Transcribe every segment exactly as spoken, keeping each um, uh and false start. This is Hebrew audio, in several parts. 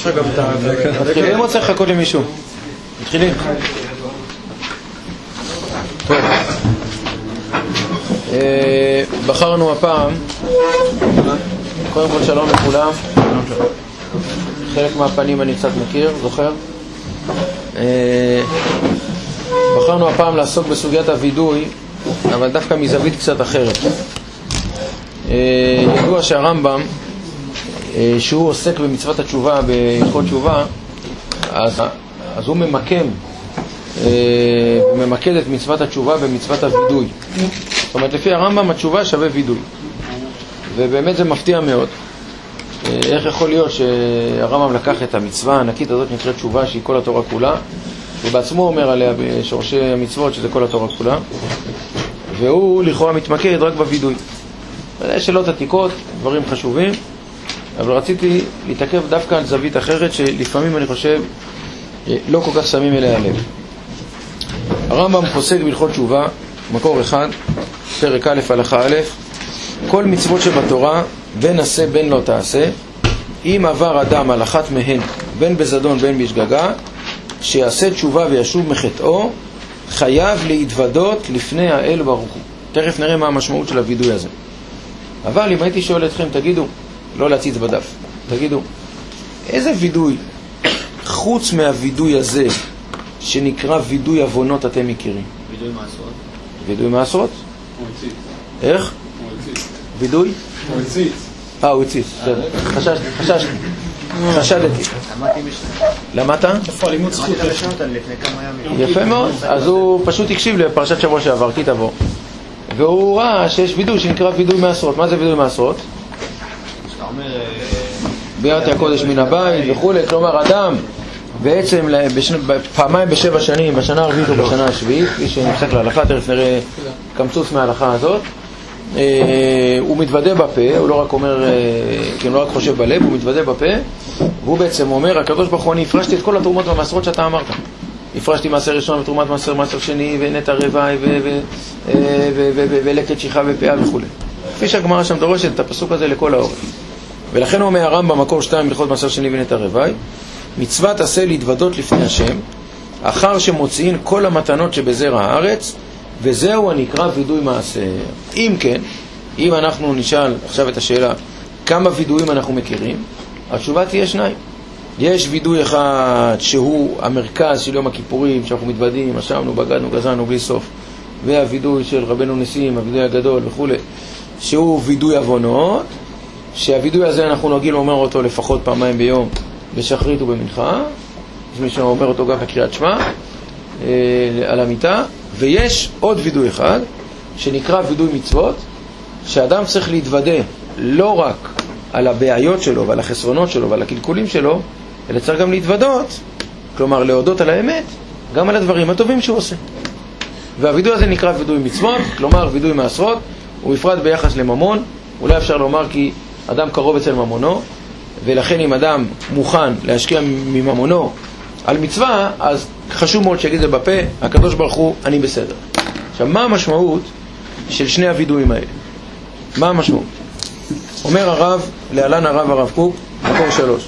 יש לך גם את ה... מתחילים או צריך לחכות למישהו? מתחילים. טוב. בחרנו הפעם, קודם כל שלום לכולם. חלק מהפנים אני קצת מכיר, זוכר? בחרנו הפעם לעסוק בסוגיית הוידוי, אבל דווקא מזווית קצת אחרת. ידוע שהרמב"ם, שהוא עוסק במצוות התשובה, בהלכות תשובה, אז, אז הוא ממקם, ממקד את מצוות התשובה במצוות הוידוי. זאת אומרת, לפי הרמב"ם התשובה שווה וידוי. ובאמת זה מפתיע מאוד. איך יכול להיות שהרמב"ם לקח את המצווה הענקית הזאת נקראת תשובה שהיא כל התורה כולה, ובעצמו אומר עליה בשורשי המצוות שזה כל התורה כולה, והוא לכאורה מתמקד רק בוידוי. יש שאלות עתיקות, דברים חשובים, אבל רציתי להתעכב דווקא על זווית אחרת שלפעמים אני חושב לא כל כך שמים אליה לב. הרמב"ם פוסק בהלכות תשובה, מקור אחד, פרק א' הלכה א', כל מצוות שבתורה, בין עשה בין לא תעשה, אם עבר אדם על אחת מהן, בין בזדון בין בשגגה, שיעשה תשובה וישוב מחטאו, חייב להתוודות לפני האל ברוך הוא. תכף נראה מה המשמעות של הוידוי הזה. אבל אם הייתי שואל אתכם, תגידו, לא להציץ בדף, תגידו, איזה וידוי, חוץ מהוידוי הזה, שנקרא וידוי עוונות, אתם מכירים? וידוי מעשרות. וידוי מעשרות? הוא הציץ. איך? הוא הציץ. וידוי? הוא הציץ. אה, הוא הציץ. חששתי, חששתי. חשדתי. למדתי משנה. למדת? איפה לימוד זכות? לפני כמה ימים. יפה מאוד. אז הוא פשוט הקשיב לפרשת שבוע שעבר, כי תבוא. והוא ראה שיש וידוי שנקרא וידוי מעשרות. מה זה וידוי מעשרות? שאתה אומר... ביארתי הקודש מן הבית וכו'. כלומר, אדם בעצם פעמיים בשבע שנים, בשנה הרביעית או בשנה השביעית, כפי שנפסק להלכה, תכף נראה קמצוץ מההלכה הזאת, הוא מתוודה בפה, הוא לא רק אומר, כי הוא לא רק חושב בלב, הוא מתוודה בפה, והוא בעצם אומר, הקדוש ברוך הוא, אני הפרשתי את כל התרומות והמעשרות שאתה אמרת. הפרשתי מעשר ראשון ותרומת מעשר, מעשר שני, ונטע רווי, ולקט שיחה ופאה וכו'. כפי שהגמרא שם דורשת את הפסוק הזה לכל האורך. ולכן הוא אומר הרמב"ם במקור שתיים הלכות מעשר שני ונטע רווי, מצוות עשה להתוודות לפני השם, אחר שמוציאים כל המתנות שבזרע הארץ, וזהו הנקרא וידוי מעשר. אם כן, אם אנחנו נשאל עכשיו את השאלה, כמה וידויים אנחנו מכירים? התשובה תהיה שניים. יש וידוי אחד שהוא המרכז של יום הכיפורים, שאנחנו מתוודעים, אשמנו, בגדנו, גזענו בלי סוף, והווידוי של רבנו ניסים, הווידוי הגדול וכו', שהוא וידוי עוונות, שהווידוי הזה אנחנו נוהגים לומר אותו לפחות פעמיים ביום, בשחרית ובמנחה, יש מי שאומר אותו גם בקריאת שמע, אה, על המיטה, ויש עוד וידוי אחד, שנקרא וידוי מצוות, שאדם צריך להתוודא לא רק על הבעיות שלו ועל החסרונות שלו ועל הקלקולים שלו, אלא צריך גם להתוודות, כלומר להודות על האמת, גם על הדברים הטובים שהוא עושה. והווידוי הזה נקרא וידוי מצוות, כלומר וידוי מעשרות, הוא בפרט ביחס לממון, אולי אפשר לומר כי אדם קרוב אצל ממונו, ולכן אם אדם מוכן להשקיע מממונו על מצווה, אז חשוב מאוד שיגיד זה בפה, הקדוש ברוך הוא, אני בסדר. עכשיו, מה המשמעות של שני הוידויים האלה? מה המשמעות? אומר הרב, להלן הרב הרב קוק, מקור שלוש.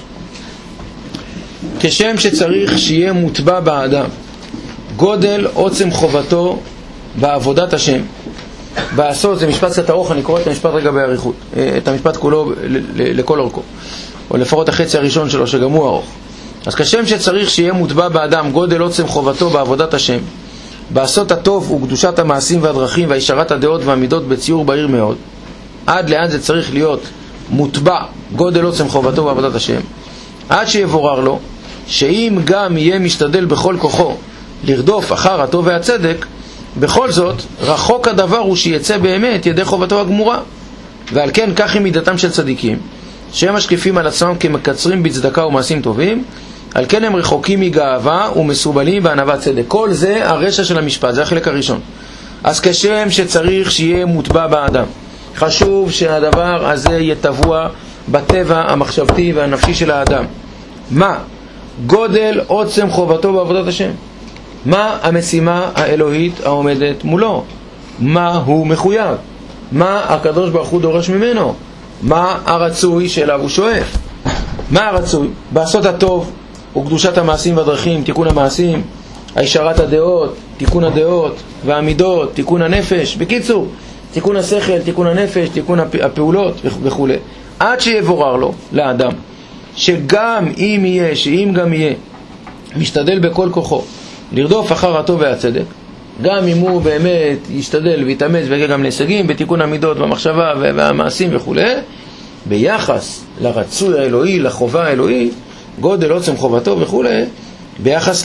כשם שצריך שיהיה מוטבע באדם גודל עוצם חובתו בעבודת השם. בעשות, זה משפט קצת ארוך, אני קורא את המשפט רגע בעריכות, את המשפט כולו לכל אורכו, או לפחות החצי הראשון שלו שגם הוא ארוך. אז כשם שצריך שיהיה מוטבע באדם גודל עוצם חובתו בעבודת השם, בעשות הטוב וקדושת המעשים והדרכים והישרת הדעות והמידות בציור בהיר מאוד, עד לאן זה צריך להיות מוטבע גודל עוצם חובתו בעבודת השם, עד שיבורר לו שאם גם יהיה משתדל בכל כוחו לרדוף אחר הטוב והצדק, בכל זאת רחוק הדבר הוא שיצא באמת ידי חובתו הגמורה. ועל כן כך היא מידתם של צדיקים, שהם משקיפים על עצמם כמקצרים בצדקה ומעשים טובים, על כן הם רחוקים מגאווה ומסובלים בענוות צדק. כל זה הרשע של המשפט, זה החלק הראשון. אז כשם שצריך שיהיה מוטבע באדם, חשוב שהדבר הזה יטבוע בטבע המחשבתי והנפשי של האדם. מה? גודל עוצם חובתו בעבודת השם. מה המשימה האלוהית העומדת מולו? מה הוא מחויב? מה הקדוש ברוך הוא דורש ממנו? מה הרצוי שאליו הוא שואף? מה הרצוי? בעשות הטוב וקדושת המעשים והדרכים, תיקון המעשים, הישרת הדעות, תיקון הדעות והעמידות, תיקון הנפש, בקיצור, תיקון השכל, תיקון הנפש, תיקון הפעולות וכו'. עד שיבורר לו, לאדם, שגם אם יהיה, שאם גם יהיה, משתדל בכל כוחו לרדוף אחר הטוב והצדק, גם אם הוא באמת ישתדל ויתאמץ ויגיע גם להישגים בתיקון המידות, במחשבה והמעשים וכו', ביחס לרצוי האלוהי, לחובה האלוהי, גודל עוצם חובתו וכו', ביחס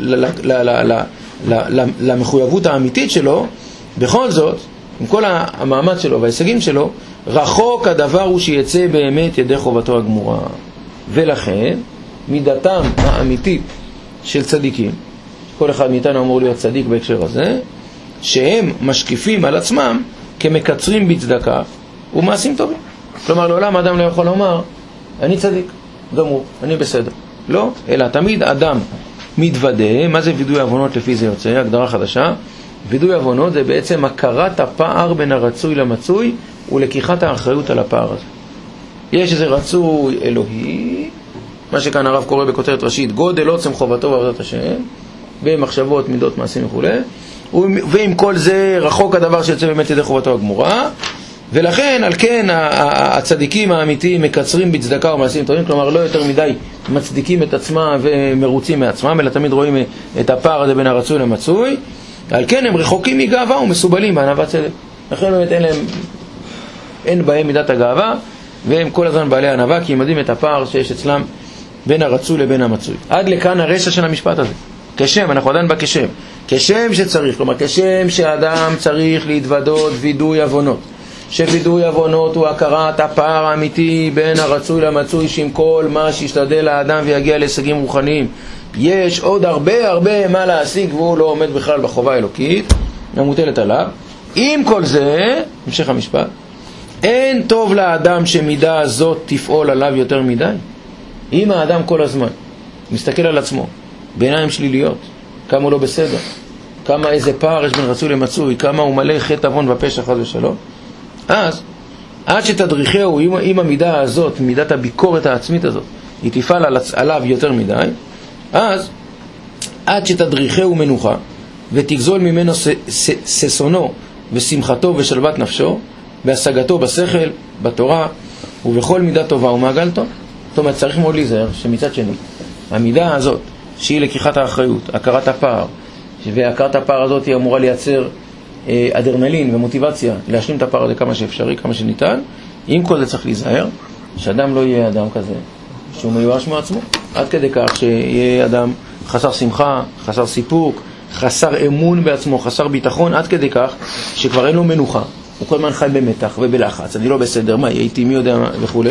למחויבות האמיתית שלו, בכל זאת, עם כל המאמץ שלו וההישגים שלו, רחוק הדבר הוא שיצא באמת ידי חובתו הגמורה. ולכן, מידתם האמיתית של צדיקים, כל אחד מאיתנו אמור להיות צדיק בהקשר הזה, שהם משקיפים על עצמם כמקצרים בצדקה ומעשים טובים. כלומר, לעולם האדם לא יכול לומר, אני צדיק, גמור, אני בסדר. לא, אלא תמיד אדם מתוודה. מה זה וידוי עוונות לפי זה יוצא? הגדרה חדשה. וידוי עוונות זה בעצם הכרת הפער בין הרצוי למצוי ולקיחת האחריות על הפער הזה. יש איזה רצוי אלוהי, מה שכאן הרב קורא בכותרת ראשית, גודל עוצם חובתו ועבודת השם, במחשבות, מידות, מעשים וכו'. ועם כל זה רחוק הדבר שיוצא באמת ידי חובתו הגמורה, ולכן על כן הצדיקים האמיתיים מקצרים בצדקה ומעשים טובים, כלומר לא יותר מדי מצדיקים את עצמם ומרוצים מעצמם, אלא תמיד רואים את הפער הזה בין הרצוי למצוי. על כן הם רחוקים מגאווה ומסובלים בענוות צדק. לכן באמת אין להם, אין בהם מידת הגאווה, והם כל הזמן בעלי ענווה, כי הם יודעים את הפער שיש אצלם בין הרצוי לבין המצוי. עד לכאן הרשע של המשפט הזה. כשם, אנחנו עדיין בכשם. כשם שצריך, כלומר כשם שאדם צריך להתוודות וידוי עוונות. שווידוי עוונות הוא הכרת הפער האמיתי בין הרצוי למצוי, שעם כל מה שישתדל האדם ויגיע להישגים רוחניים, יש עוד הרבה הרבה מה להשיג והוא לא עומד בכלל בחובה האלוקית המוטלת עליו. עם כל זה, המשך המשפט, אין טוב לאדם שמידה הזאת תפעול עליו יותר מדי. אם האדם כל הזמן מסתכל על עצמו בעיניים שליליות, כמה הוא לא בסדר, כמה איזה פער יש בין רצוי למצוי, כמה הוא מלא חטא עוון ופשע חס ושלום, אז עד שתדריכהו עם, עם המידה הזאת, מידת הביקורת העצמית הזאת, היא תפעל על, עליו יותר מדי, אז עד שתדריכהו מנוחה ותגזול ממנו ססונו ושמחתו ושלוות נפשו בהשגתו בשכל, בתורה ובכל מידה טובה ומעגל טוב. זאת אומרת, צריך מאוד להיזהר שמצד שני המידה הזאת שהיא לקיחת האחריות, הכרת הפער, והכרת הפער הזאת היא אמורה לייצר אה, אדרנלין ומוטיבציה להשלים את הפער הזה כמה שאפשרי, כמה שניתן. עם כל זה צריך להיזהר שאדם לא יהיה אדם כזה שהוא מיואש מעצמו, עד כדי כך שיהיה אדם חסר שמחה, חסר סיפוק, חסר אמון בעצמו, חסר ביטחון, עד כדי כך שכבר אין לו מנוחה, הוא כל הזמן חי במתח ובלחץ, אני לא בסדר, מה יהיה איתי, מי יודע וכו'.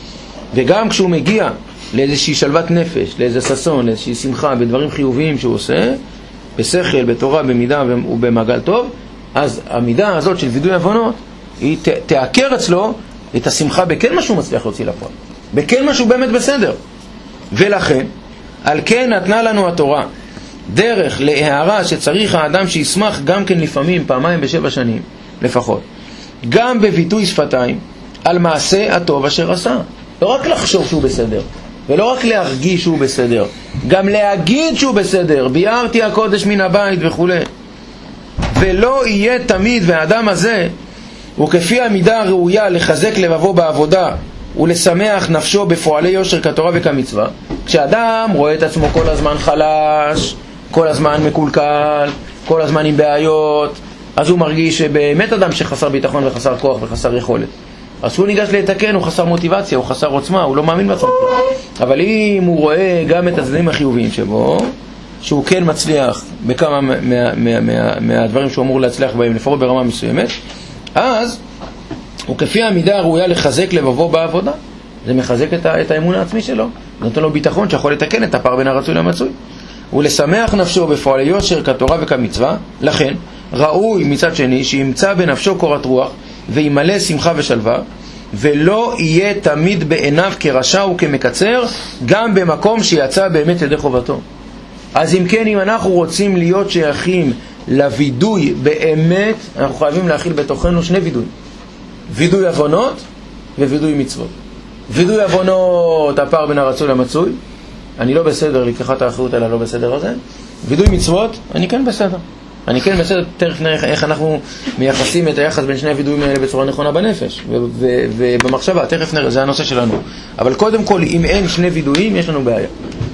וגם כשהוא מגיע לאיזושהי שלוות נפש, לאיזה ססון, לאיזושהי שמחה, בדברים חיוביים שהוא עושה, בשכל, בתורה, במידה ובמעגל טוב, אז המידה הזאת של וידוי עוונות, היא ת, תעקר אצלו את השמחה בכן משהו מצליח להוציא לפועל, בכן משהו באמת בסדר. ולכן, על כן נתנה לנו התורה דרך להערה שצריך האדם שישמח גם כן לפעמים, פעמיים בשבע שנים לפחות, גם בביטוי שפתיים על מעשה הטוב אשר עשה. לא רק לחשוב שהוא בסדר, ולא רק להרגיש שהוא בסדר, גם להגיד שהוא בסדר, ביארתי הקודש מן הבית וכו'. ולא יהיה תמיד, והאדם הזה הוא כפי המידה הראויה לחזק לבבו בעבודה ולשמח נפשו בפועלי יושר כתורה וכמצווה. כשאדם רואה את עצמו כל הזמן חלש, כל הזמן מקולקל, כל הזמן עם בעיות, אז הוא מרגיש שבאמת אדם שחסר ביטחון וחסר כוח וחסר יכולת. אז הוא ניגש להתקן, הוא חסר מוטיבציה, הוא חסר עוצמה, הוא לא מאמין בעצמו. אבל אם הוא רואה גם את הצדדים החיוביים שבו, שהוא כן מצליח בכמה מה, מה, מה, מהדברים שהוא אמור להצליח בהם, לפחות ברמה מסוימת, אז הוא כפי המידה הראויה לחזק לבבו בעבודה. זה מחזק את, ה, את האמון העצמי שלו, זה נותן לו ביטחון שיכול לתקן את הפער בין הרצוי למצוי. ולשמח נפשו בפועל יושר כתורה וכמצווה. לכן ראוי מצד שני שימצא בנפשו קורת רוח וימלא שמחה ושלווה, ולא יהיה תמיד בעיניו כרשע וכמקצר, גם במקום שיצא באמת ידי חובתו. אז אם כן, אם אנחנו רוצים להיות שייכים לוידוי באמת, אנחנו חייבים להכיל בתוכנו שני וידוי, וידוי עוונות ווידוי מצוות. וידוי עוונות, הפער בין הרצוי למצוי. אני לא בסדר, לקחת האחריות על הלא בסדר הזה. וידוי מצוות, אני כן בסדר. אני כן בסדר, תכף נראה איך אנחנו מייחסים את היחס בין שני הוידויים האלה בצורה נכונה בנפש ובמחשבה, תכף נראה, זה הנושא שלנו. אבל קודם כל, אם אין שני וידויים, יש לנו בעיה.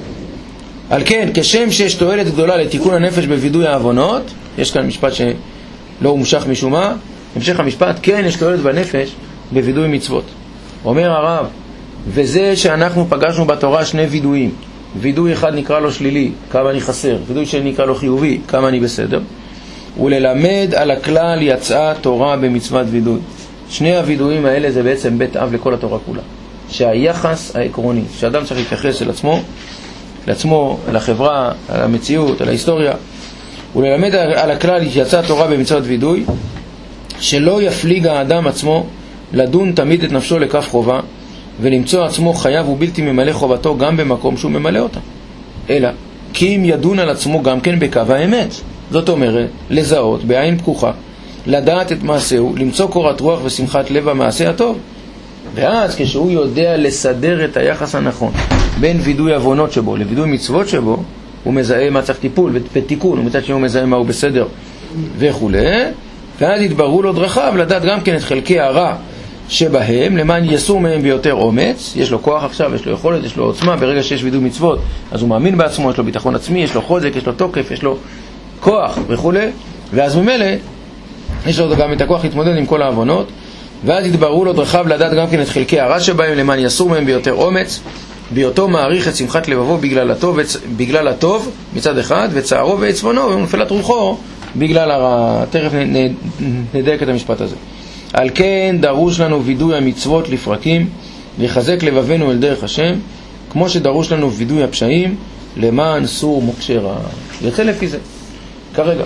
על כן, כשם שיש תועלת גדולה לתיקון הנפש בוידוי העוונות, יש כאן משפט שלא הומשך משום מה, המשך המשפט, כן, יש תועלת בנפש בוידוי מצוות. אומר הרב, וזה שאנחנו פגשנו בתורה שני וידויים, וידוי אחד נקרא לו שלילי, כמה אני חסר, וידוי שני נקרא לו חיובי, כמה אני בסדר, וללמד על הכלל יצאה תורה במצוות וידוי. שני הוידויים האלה זה בעצם בית אב לכל התורה כולה. שהיחס העקרוני, שאדם צריך להתייחס אל עצמו, לעצמו, לחברה, על המציאות, על ההיסטוריה, וללמד על הכלל יצאה תורה במצוות וידוי, שלא יפליג האדם עצמו לדון תמיד את נפשו לכף חובה, ולמצוא עצמו חייב ובלתי ממלא חובתו גם במקום שהוא ממלא אותה. אלא, כי אם ידון על עצמו גם כן בקו האמת. זאת אומרת, לזהות בעין פקוחה, לדעת את מעשהו, למצוא קורת רוח ושמחת לב המעשה הטוב. ואז כשהוא יודע לסדר את היחס הנכון בין וידוי עוונות שבו לוידוי מצוות שבו, הוא מזהה מה צריך טיפול ותיקון, ומצד שני הוא מזהה מה הוא בסדר וכו'. ואז יתבררו לו דרכיו לדעת גם כן את חלקי הרע שבהם, למען יסור מהם ביותר אומץ. יש לו כוח עכשיו, יש לו יכולת, יש לו עוצמה. ברגע שיש וידוי מצוות, אז הוא מאמין בעצמו, יש לו ביטחון עצמי, יש לו חוזק, יש לו תוקף, יש לו כוח וכו'. ואז ממילא יש לו גם את הכוח להתמודד עם כל העוונות. ואז יתבררו לו דרכיו לדעת גם כן את חלקי הרע שבהם, למען יסור מהם ביותר אומץ, בהיותו מעריך את שמחת לבבו בגלל הטוב, בגלל הטוב מצד אחד, וצערו ועצבונו ונפלת רוחו בגלל הרע. תכף נדייק את המשפט הזה. על כן דרוש לנו וידוי המצוות לפרקים, לחזק לבבנו אל דרך השם, כמו שדרוש לנו וידוי הפשעים, למען סור מוקשה רע. יוצא לפי זה, כרגע.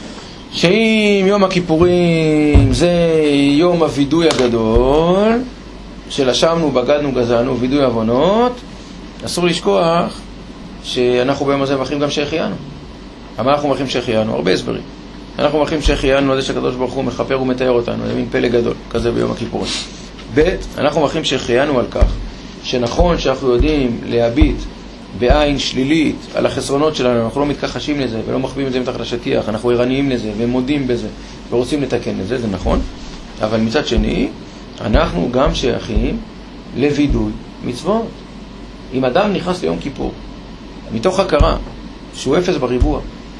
שאם יום הכיפורים זה יום הוידוי הגדול, שלשמנו, בגדנו, גזענו, וידוי עוונות, אסור לשכוח שאנחנו ביום הזה מברכים גם שהחיינו. אבל אנחנו מברכים שהחיינו, הרבה הסברים. אנחנו מברכים שהחיינו על זה שהקדוש ברוך הוא מכפר ומתאר אותנו, זה מין פלא גדול, כזה ביום הכיפורים. ב' אנחנו מברכים שהחיינו על כך, שנכון שאנחנו יודעים להביט בעין שלילית על החסרונות שלנו, אנחנו לא מתכחשים לזה ולא מחביאים את זה מתחת לשטיח, אנחנו ערניים לזה ומודים בזה ורוצים לתקן לזה, זה נכון. אבל מצד שני, אנחנו גם שייכים לוידוי מצוות. אם אדם נכנס ליום כיפור מתוך הכרה שהוא אפס בריבוע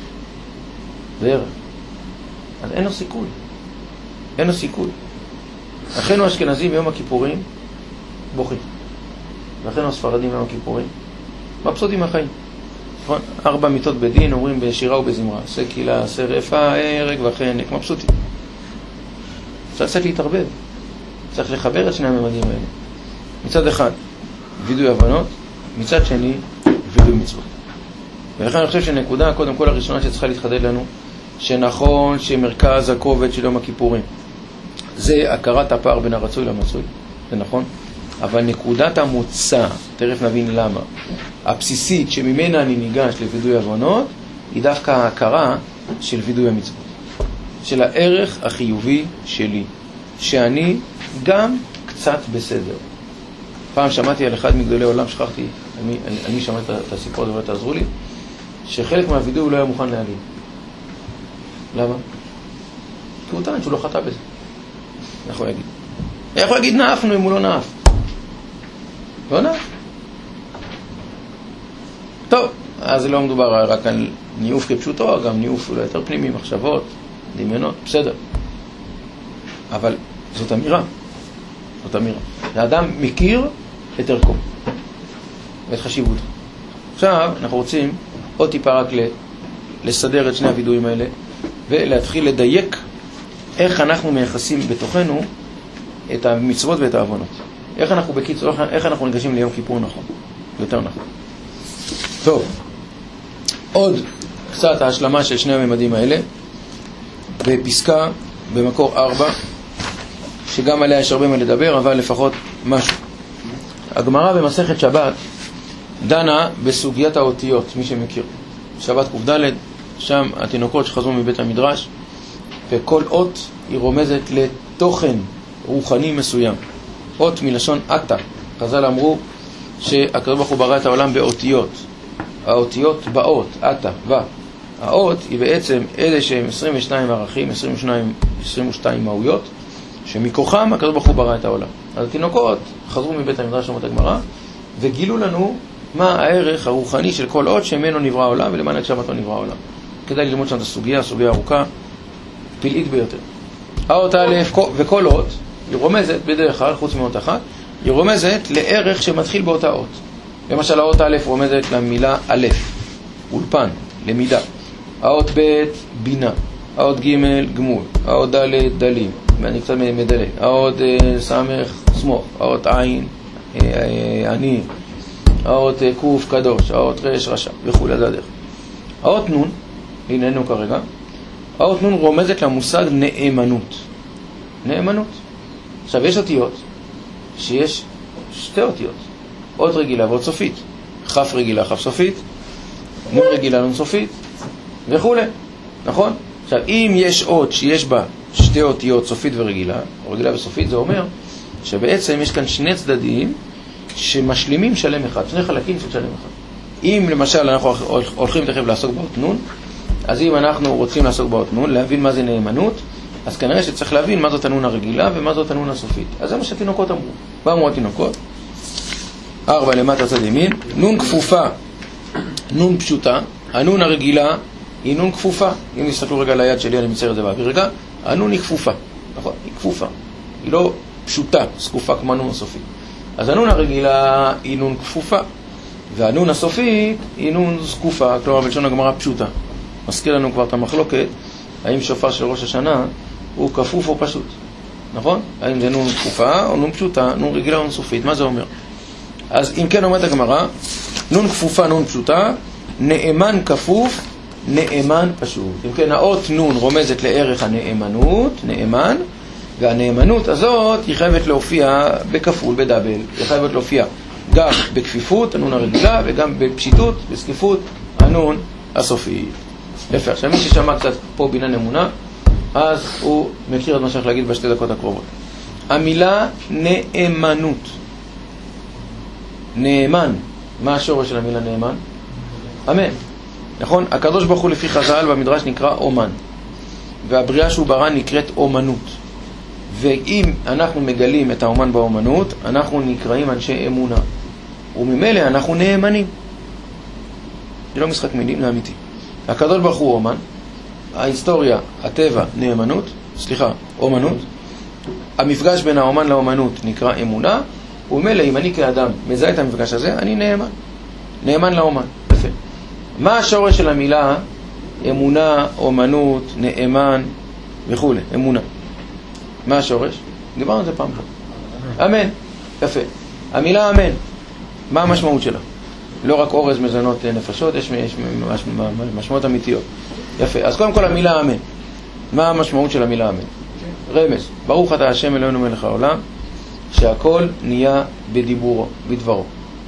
בערך, אז אין לו סיכוי, אין לו סיכוי. אחינו האשכנזים ביום הכיפורים בוכים, ואחינו הספרדים ביום הכיפורים מבסוטים מהחיים. ארבע מיתות בדין אומרים בשירה ובזמרה, עשה קהילה, עשה רפא, הרג וחנק, מבסוטים. צריך קצת להתערבב, צריך לחבר את שני הממדים האלה. מצד אחד וידוי עוונות, מצד שני וידוי מצוות. ולכן אני חושב שנקודה קודם כל הראשונה שצריכה להתחדד לנו, שנכון שמרכז הכובד של יום הכיפורים זה הכרת הפער בין הרצוי למצוי, זה נכון, אבל נקודת המוצא, תכף נבין למה, הבסיסית שממנה אני ניגש לוידוי עוונות, היא דווקא ההכרה של וידוי המצוות, של הערך החיובי שלי, שאני גם קצת בסדר. פעם שמעתי על אחד מגדולי עולם, שכחתי, אני, אני, אני שמעתי את הסיפור, אבל תעזרו לי, שחלק מהוידוי הוא לא היה מוכן להעלים. למה? כי הוא טען שהוא לא חטא בזה. אני יכול להגיד. אני יכול להגיד נאפנו אם הוא לא נאף. לא נאף. טוב, אז לא מדובר רק על ניאוף כפשוטו, גם ניאוף אולי יותר פנימי, מחשבות, דמיונות, בסדר. אבל זאת אמירה. זאת אמירה. האדם מכיר את ערכו ואת חשיבותו. עכשיו אנחנו רוצים עוד טיפה רק לסדר את שני הוידויים האלה ולהתחיל לדייק איך אנחנו מייחסים בתוכנו את המצוות ואת העוונות. איך אנחנו בקיצור, איך אנחנו ניגשים ליום כיפור נכון, יותר נכון. טוב, עוד קצת ההשלמה של שני הממדים האלה בפסקה במקור ארבע, שגם עליה יש הרבה מה לדבר, אבל לפחות משהו. הגמרא במסכת שבת דנה בסוגיית האותיות, מי שמכיר. שבת ק"ד, שם התינוקות שחזרו מבית המדרש, וכל אות היא רומזת לתוכן רוחני מסוים. אות מלשון אתא, חז"ל אמרו שהקדוש ברוך הוא ברא את העולם באותיות. האותיות באות, אתא, ו. האות היא בעצם אלה שהם עשרים ושניים ערכים, עשרים ושתיים, עשרים ושתיים מהויות, שמכוחם הקדוש ברוך הוא ברא את העולם. אז התינוקות חזרו מבית המדרש אומרת הגמרא, וגילו לנו מה הערך הרוחני של כל אות שממנו נברא העולם ולמען הגשמתו נברא העולם. כדאי ללמוד שם את הסוגיה, הסוגיה ארוכה, פלאית ביותר. האות א' וכל אות היא רומזת בדרך כלל, חוץ מאות אחת, היא רומזת לערך שמתחיל באותה אות. למשל האות א' רומזת למילה א', אולפן, למידה. האות ב' בינה, האות ג' גמול, האות ד' דלים, ואני קצת מדלה, האות סמך סמוך, האות עין עני, האות קוף קדוש, האות רש רשע וכו'. זה הדרך. האות נון, לענייננו כרגע, האות נון רומזת למושג נאמנות. נאמנות. עכשיו יש אותיות שיש שתי אותיות, אות רגילה ואות סופית, כף רגילה כף סופית, נון רגילה נון סופית וכו'. נכון? עכשיו אם יש אות שיש בה שתי אותיות סופית ורגילה, או רגילה וסופית, זה אומר שבעצם יש כאן שני צדדים שמשלימים שלם אחד, שני חלקים של שלם אחד. אם למשל אנחנו הולכים תכף לעסוק באות נון, אז אם אנחנו רוצים לעסוק באות נון, להבין מה זה נאמנות, אז כנראה שצריך להבין מה זאת הנון הרגילה ומה זאת הנון הסופית. אז זה מה שהתינוקות אמרו. מה אמרו התינוקות? ארבע למטה צד ימין, נון כפופה, נון פשוטה, הנון הרגילה היא נון כפופה. אם תסתכלו רגע ליד שלי, אני מצייר את זה באוויר רגע, הנון היא כפופה, נכון? היא כפופה, היא לא פשוטה, סקופה כמו הנון הסופית. אז הנון הרגילה היא נון כפופה, והנון הסופית היא נון זקופה, כלומר בלשון הגמרא פשוטה. מזכיר לנו כבר את המחלוקת, האם שופר של ראש השנה הוא כפוף או פשוט, נכון? האם זה נון כפופה או נון פשוטה, נון רגילה או נון סופית, מה זה אומר? אז אם כן אומרת הגמרא, נון כפופה, נון פשוטה, נאמן כפוף, נאמן פשוט. אם כן, האות נון רומזת לערך הנאמנות, נאמן, והנאמנות הזאת היא חייבת להופיע בכפול, בדאבל. היא חייבת להופיע גם בכפיפות, הנון הרגילה, וגם בפשיטות, בסקיפות, הנון הסופית. יפה, עכשיו מי ששמע קצת פה בניין אמונה, אז הוא מכיר את מה שאני להגיד בשתי דקות הקרובות. המילה נאמנות. נאמן. מה השורש של המילה נאמן? אמן. נכון? הקדוש ברוך הוא לפי חז"ל במדרש נקרא אומן, והבריאה שהוא ברא נקראת אומנות. ואם אנחנו מגלים את האומן באומנות, אנחנו נקראים אנשי אמונה, וממילא אנחנו נאמנים. זה לא משחק מילים, זה אמיתי. הקדוש ברוך הוא אומן, ההיסטוריה, הטבע, נאמנות, סליחה, אומנות. המפגש בין האומן לאומנות נקרא אמונה, וממילא אם אני כאדם מזהה את המפגש הזה, אני נאמן. נאמן לאומן. יפה. מה השורש של המילה אמונה, אומנות, נאמן וכו'? אמונה. מה השורש? דיברנו על זה פעם אחת. אמן. יפה. המילה אמן, מה המשמעות שלה? לא רק אורז מזונות נפשות, יש, יש מש, משמעות אמיתיות. יפה. אז קודם כל המילה אמן. מה המשמעות של המילה אמן? רמז. ברוך אתה השם אלוהינו מלך העולם, שהכל נהיה בדיבורו, בדברו.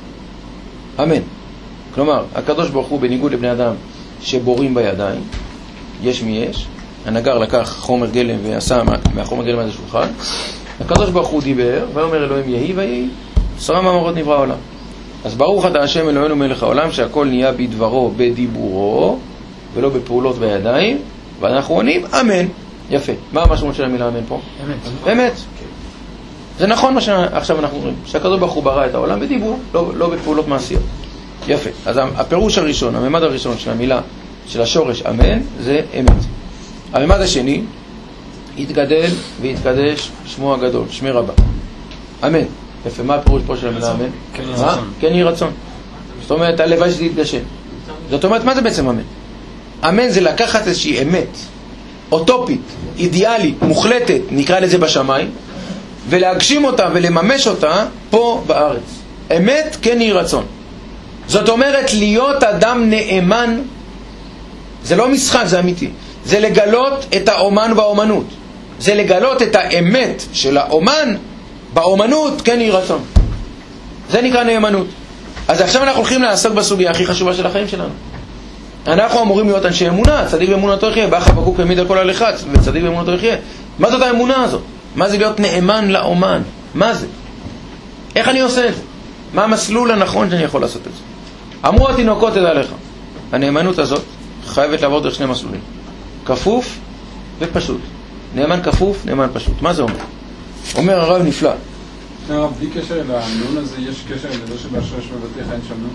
אמן. כלומר, הקדוש ברוך הוא בניגוד לבני אדם שבורים בידיים, יש מי יש, הנגר לקח חומר גלם ועשה מהחומר גלם הזה שולחן, הקדוש ברוך הוא דיבר ואומר אלוהים יהי ויהי, עשרה מאמרות נברא העולם. אז ברוך אתה השם אלוהינו מלך העולם, שהכל נהיה בדברו, בדיבורו, ולא בפעולות בידיים, ואנחנו עונים אמן. יפה. מה המשמעות של המילה אמן פה? אמת. אמת. זה נכון מה שעכשיו אנחנו אומרים, שהקדוש ברוך הוא ברא את העולם בדיבור, לא, לא בפעולות מעשיות. יפה. אז הפירוש הראשון, הממד הראשון של המילה, של השורש אמן, זה אמת. הממד השני, יתגדל ויתקדש שמו הגדול, שמי רבה. אמן. יפה. מה הפירוש פה של המילה אמן? כן יהי רצון. כן יהי רצון. זאת אומרת, הלוואי שזה יתגשם. זאת אומרת, מה זה בעצם אמן? אמן זה לקחת איזושהי אמת, אוטופית, אידיאלית, מוחלטת, נקרא לזה בשמיים, ולהגשים אותה ולממש אותה פה בארץ. אמת כן יהי רצון. זאת אומרת, להיות אדם נאמן, זה לא משחק, זה אמיתי. זה לגלות את האומן באומנות. זה לגלות את האמת של האומן באומנות, כן יהי רצון. זה נקרא נאמנות. אז עכשיו אנחנו הולכים לעסוק בסוגיה הכי חשובה של החיים שלנו. אנחנו אמורים להיות אנשי אמונה, צדיק באמונתו יחיה, באח חבקוק העמיד על כל הלחץ, וצדיק באמונתו יחיה. מה זאת האמונה הזאת? מה זה להיות נאמן לאומן? מה זה? איך אני עושה את זה? מה המסלול הנכון שאני יכול לעשות את זה? אמרו התינוקות תדע לך, הנאמנות הזאת חייבת לעבור דרך שני מסלולים, כפוף ופשוט. נאמן כפוף, נאמן פשוט. מה זה אומר? אומר הרב נפלא. הרב, בלי קשר לנון הזה, יש קשר לזה שבאשרי שבבתיך אין שם נון?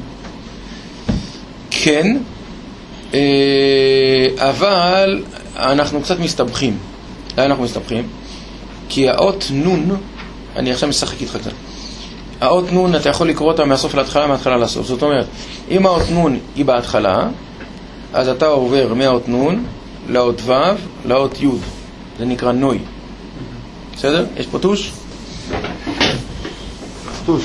כן, אבל אנחנו קצת מסתבכים. למה אנחנו מסתבכים? כי האות נון, אני עכשיו משחק איתך קצת. האות נון, אתה יכול לקרוא אותה מהסוף להתחלה, מההתחלה לסוף. זאת אומרת, אם האות נון היא בהתחלה, אז אתה עובר מהאות נון לאות ו' לאות י'. זה נקרא נוי. בסדר? יש פה טוש? טוש.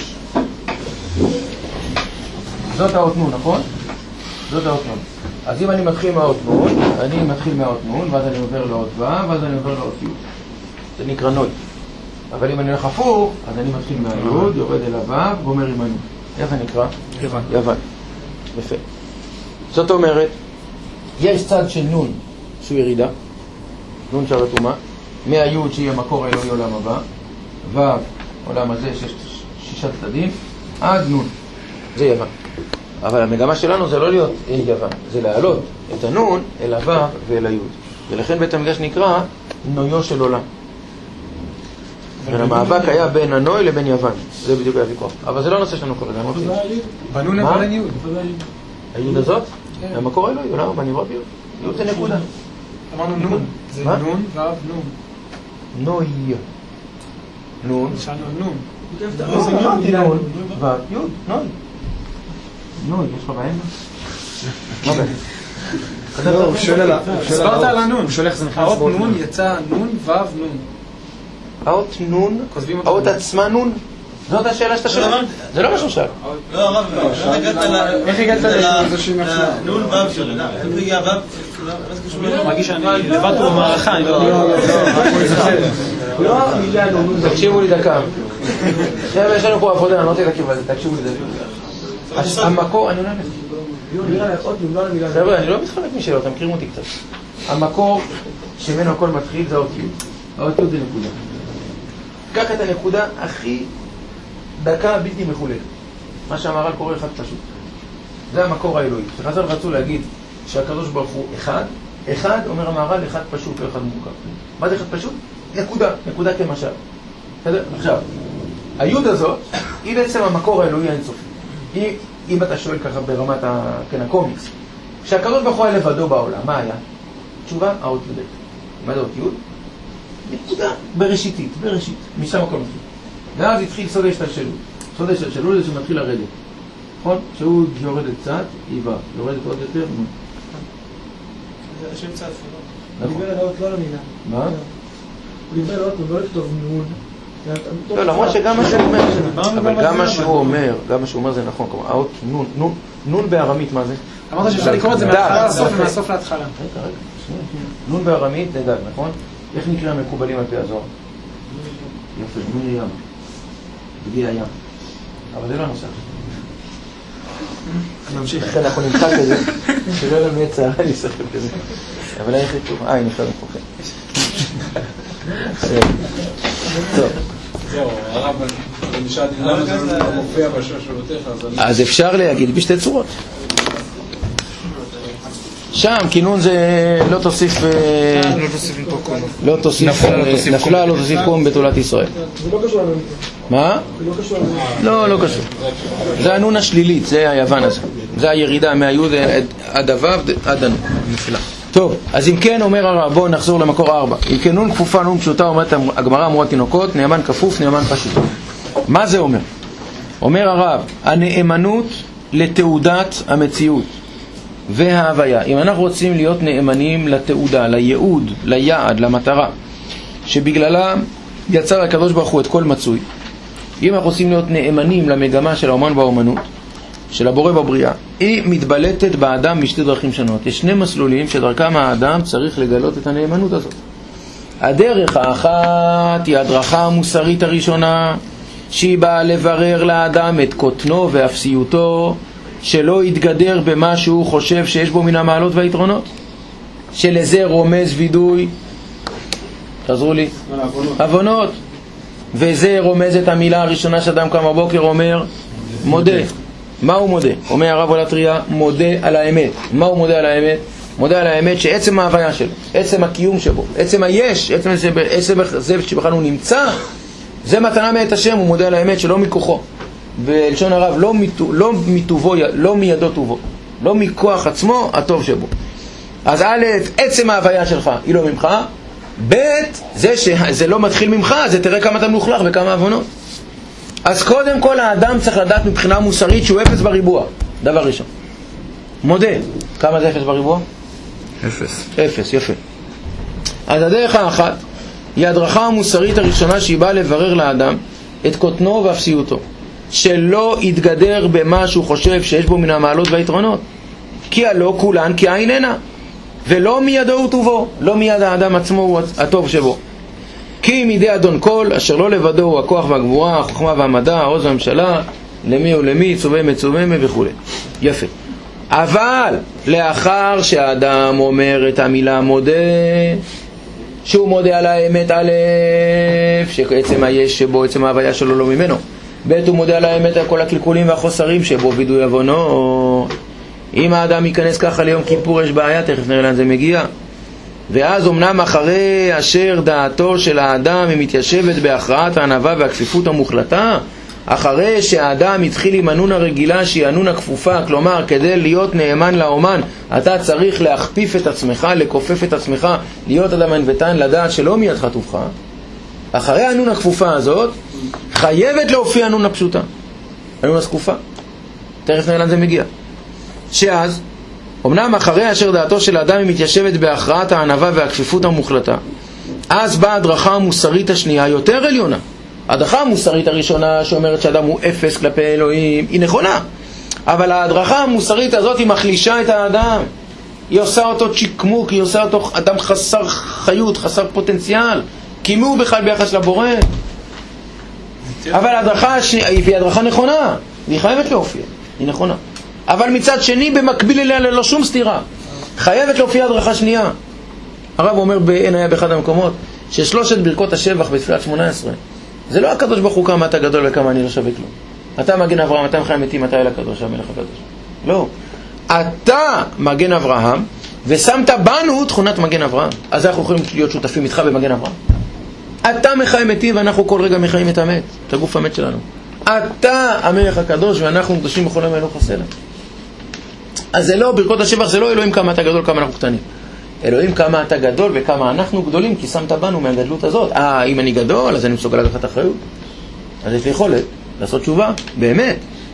זאת האות נון, נכון? זאת האות נון. אז אם אני מתחיל מהאות נון, אני מתחיל מהאות נון, ואז אני עובר לאות ו', ואז אני עובר לאות י'. זה נקרא נוי. אבל אם אני הולך הפוך, אז אני מתחיל מהיוד, יורד אל הו', גומר עם הנון. איך זה נקרא? יוון. יוון. יפה. זאת אומרת, יש צד של נון שהוא ירידה, נון שהרתומה, מהיוד שהיא המקור האלוהי עולם הבא, ו' עולם הזה שיש שישה צדדים, עד נון. זה יוון. אבל המגמה שלנו זה לא להיות יוון, זה להעלות את הנון אל הו' ואל היוד. ולכן בית המקדש נקרא נויו של עולם. והמאבק היה בין הנוי לבין יוון. זה בדיוק היה ויכוח. אבל זה לא נושא שלנו כרגע. בנון אבל אין יוד. היוד הזאת? המקור האלוהי, עולם הבא נברא ביוד. יוד זה נקודה. אמרנו נון. זה נון ואב נון. נוי. נון. שאלנו נון. לא, אמרתי נון ואב יוד. נוי. נוי, יש לך בעיה? מה בעיה? לא, הוא שואל על הנון. הסברת על הנון. הוא שואל איך זה נכנס. האות נון יצא נון ואב נון. האות נון, האות עצמה נון? זאת השאלה שאתה שואל? זה לא מה שהוא שאל. לא, הרב, איך הגעת לזה שהיא מעצמה? נון וו שלו, איך הגיע וו? אני מרגיש שאני לבד פה במערכה, אני לא... לא, תקשיבו לי דקה. יש לנו פה עבודה, אני לא רוצה להקשיב על זה, תקשיבו לי דקה. המקור, אני עונה לך. חבר'ה, אני לא מתחלק משאלות, אתם מכירים אותי קצת. המקור שמנו הכל מתחיל זה האות י'. האות י' זה נקודה. קח את הנקודה הכי דקה בלתי מחולקת. מה שהמהר"ל קורא אחד פשוט. זה המקור האלוהי. שחז"ל רצו להגיד שהקדוש ברוך הוא אחד, אחד אומר המהר"ל אחד פשוט, לא אחד מורכב. מה זה אחד פשוט? נקודה, נקודה כמשל. בסדר? עכשיו, היוד הזאת היא בעצם המקור האלוהי האינסופי. היא, אם אתה שואל ככה ברמת ה... כן, הקומיקס, כשהקדוש ברוך הוא היה לבדו בעולם, מה היה? תשובה, האות י'. מה זה האות י'? נקודה בראשיתית, בראשית, משם הכל מתחיל. ואז התחיל סוד ההשתלשלות. סוד ההשתלשלות זה שמתחיל לרדת. נכון? שהוא יורדת קצת, היא באה. יורדת עוד יותר, נו. זה השם צד. נכון. הוא דיבר על האות לא למילה. מה? הוא דיבר על האות, הוא לא לכתוב נון. לא, למרות שגם מה שהוא אומר, אבל גם מה שהוא אומר, גם מה שהוא אומר זה נכון. כלומר, האות נון, נון, נון בארמית, מה זה? אמרת שאפשר לקרוא את זה מההתחלה לסוף ומהסוף להתחלה. רגע, רגע, שנייה, שנייה. נון בארמית זה דג, נכון? איך נקרא מקובלים על פי הזוהר? יפה, נון ים. גביע הים. אבל זה לא הנושא. אני ממשיך. לכן אנחנו נמחק את זה, שלא לנו יהיה צערה להיסחב כזה. אבל אני הכי טוב. אה, היא נפלא מפוחד. טוב. זהו, הרב, אני שאלתי למה זה לא מופיע בשושלותיך, אז אפשר להגיד בשתי צורות. שם, כינון זה לא תוסיף... לא תוסיף... נפלה, לא תוסיף קום בתולת ישראל. זה לא קשור לנון. מה? זה לא קשור לנון. לא, לא קשור. זה הנון השלילית, זה היוון הזה. זה הירידה מהיוד עד הוו עד הנון. נפלא. טוב, אז אם כן אומר הרב, בואו נחזור למקור ארבע. אם כן נון כפופה, נון פשוטה, אומרת הגמרא אמרו התינוקות, נאמן כפוף, נאמן פשוט. מה זה אומר? אומר הרב, הנאמנות לתעודת המציאות וההוויה. אם אנחנו רוצים להיות נאמנים לתעודה, לייעוד, ליעד, למטרה, שבגללה יצר הקדוש ברוך הוא את כל מצוי, אם אנחנו רוצים להיות נאמנים למגמה של האומן והאומנות, של הבורא בבריאה, היא מתבלטת באדם בשתי דרכים שונות. יש שני מסלולים שדרכם האדם צריך לגלות את הנאמנות הזאת. הדרך האחת היא הדרכה המוסרית הראשונה, שהיא באה לברר לאדם את קוטנו ואפסיותו, שלא יתגדר במה שהוא חושב שיש בו מן המעלות והיתרונות, שלזה רומז וידוי, תעזרו לי, אבונות. וזה רומז את המילה הראשונה שאדם קם בבוקר אומר מודה. מה הוא מודה? אומר הרב ולטריה, מודה על האמת. מה הוא מודה על האמת? מודה על האמת שעצם ההוויה שלו, עצם הקיום שבו, עצם היש, עצם זה, עצם זה שבכלל הוא נמצא, זה מתנה מאת השם. הוא מודה על האמת שלא מכוחו, בלשון הרב, לא, מיטו, לא, מיטובו, לא מידו טובו, לא מכוח עצמו הטוב שבו. אז א', עצם ההוויה שלך היא לא ממך, ב', זה שזה לא מתחיל ממך, זה תראה כמה אתה מלוכלך וכמה עוונות. אז קודם כל האדם צריך לדעת מבחינה מוסרית שהוא אפס בריבוע, דבר ראשון. מודה. כמה זה אפס בריבוע? אפס. אפס, יפה. אז הדרך האחת היא הדרכה המוסרית הראשונה שהיא באה לברר לאדם את קוטנו ואפסיותו, שלא יתגדר במה שהוא חושב שיש בו מן המעלות והיתרונות, כי הלא כולן כי העין אינה, ולא מידו וטובו, לא מיד האדם עצמו הוא הטוב שבו, כי מידי אדון כל אשר לא לבדו הוא הכוח והגבורה, החוכמה והמדע, העוז והממשלה, למי ולמי, צווה מצווה וכו'. יפה. אבל לאחר שהאדם אומר את המילה מודה, שהוא מודה על האמת א', שעצם היש שבו, עצם ההוויה שלו לא ממנו, ב', הוא מודה על האמת על כל הקלקולים והחוסרים שבו וידוי עוונו. אם האדם ייכנס ככה ליום כיפור יש בעיה, תכף נראה לאן זה מגיע. ואז אמנם אחרי אשר דעתו של האדם היא מתיישבת בהכרעת הענווה והכפיפות המוחלטה, אחרי שהאדם התחיל עם הנון הרגילה שהיא הנון הכפופה, כלומר כדי להיות נאמן לאומן אתה צריך להכפיף את עצמך, לקופף את עצמך, להיות אדם ענוותן, לדעת שלא מידך טובך. אחרי הנון הכפופה הזאת חייבת להופיע הנון הפשוטה, הנון הסקופה. תכף נראה לאן זה מגיע. שאז אמנם אחרי אשר דעתו של האדם היא מתיישבת בהכרעת הענווה והכפיפות המוחלטה, אז באה הדרכה המוסרית השנייה יותר עליונה. ההדרכה המוסרית הראשונה שאומרת שאדם הוא אפס כלפי אלוהים היא נכונה, אבל ההדרכה המוסרית הזאת היא מחלישה את האדם, היא עושה אותו צ'יקמוק, היא עושה אותו אדם חסר חיות, חסר פוטנציאל, כי מי הוא בכלל ביחס לבורא. אבל ההדרכה השנייה היא הדרכה נכונה, והיא חייבת להופיע, היא נכונה, אבל מצד שני במקביל אליה ללא שום סתירה חייבת להופיע הדרכה שנייה. הרב אומר בעין היה באחד המקומות ששלושת ברכות השבח בתפילת שמונה עשרה זה לא הקדוש ברוך הוא כמה אתה גדול וכמה אני לא שווה כלום. אתה מגן אברהם, אתה מחיים מתים, אתה אל הקדוש, המלך הקדוש. לא. אתה מגן אברהם ושמת בנו תכונת מגן אברהם. אז אנחנו יכולים להיות שותפים איתך במגן אברהם. אתה מחיים מתים ואנחנו כל רגע מחיים את המת, את הגוף המת שלנו. אתה המלך הקדוש ואנחנו קדושים בכל יום אלוהים חסר. אז זה לא, ברכות השבח זה לא אלוהים כמה אתה גדול כמה אנחנו קטנים. אלוהים כמה אתה גדול וכמה אנחנו גדולים, כי שמת בנו מהגדלות הזאת. אה, אם אני גדול אז אני מסוגל לקחת אחריות, אז יש לי יכולת לעשות תשובה באמת.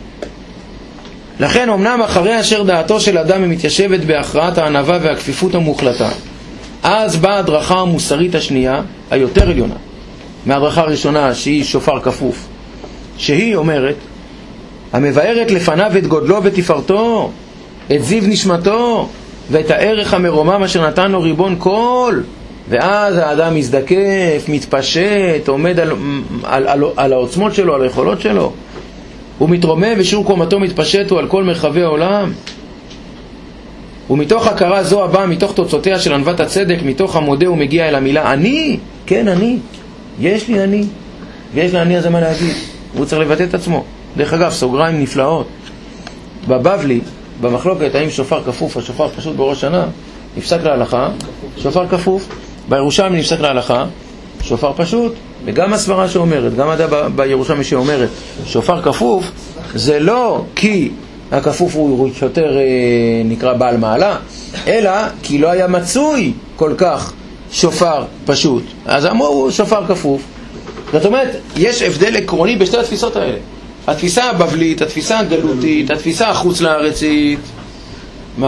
לכן אמנם אחרי אשר דעתו של אדם היא מתיישבת בהכרעת הענווה והכפיפות המוחלטה, אז באה הדרכה המוסרית השנייה היותר עליונה מהדרכה הראשונה שהיא שופר כפוף, שהיא אומרת המבארת לפניו את גודלו ותפארתו, את זיו נשמתו ואת הערך המרומם אשר נתן לו ריבון כל. ואז האדם מזדקף, מתפשט, עומד על, על, על, על העוצמות שלו, על היכולות שלו, הוא מתרומם ושיעור קומתו מתפשט הוא על כל מרחבי העולם. ומתוך הכרה זו הבאה מתוך תוצאותיה של ענוות הצדק, מתוך המודה הוא מגיע אל המילה אני. כן, אני, יש לי אני, ויש לאני הזה מה להגיד, הוא צריך לבטא את עצמו. דרך אגב, סוגריים נפלאות בבבלי, במחלוקת האם שופר כפוף או שופר פשוט בראש שנה, נפסק להלכה שופר כפוף. בירושלמי נפסק להלכה שופר פשוט. וגם הסברה שאומרת, גם הדעה בירושלמי שאומרת שופר כפוף, זה לא כי הכפוף הוא יותר נקרא בעל מעלה, אלא כי לא היה מצוי כל כך שופר פשוט, אז אמרו שופר כפוף. זאת אומרת, יש הבדל עקרוני בשתי התפיסות האלה, התפיסה הבבלית, התפיסה הגלותית, התפיסה החוץ לארצית. מה?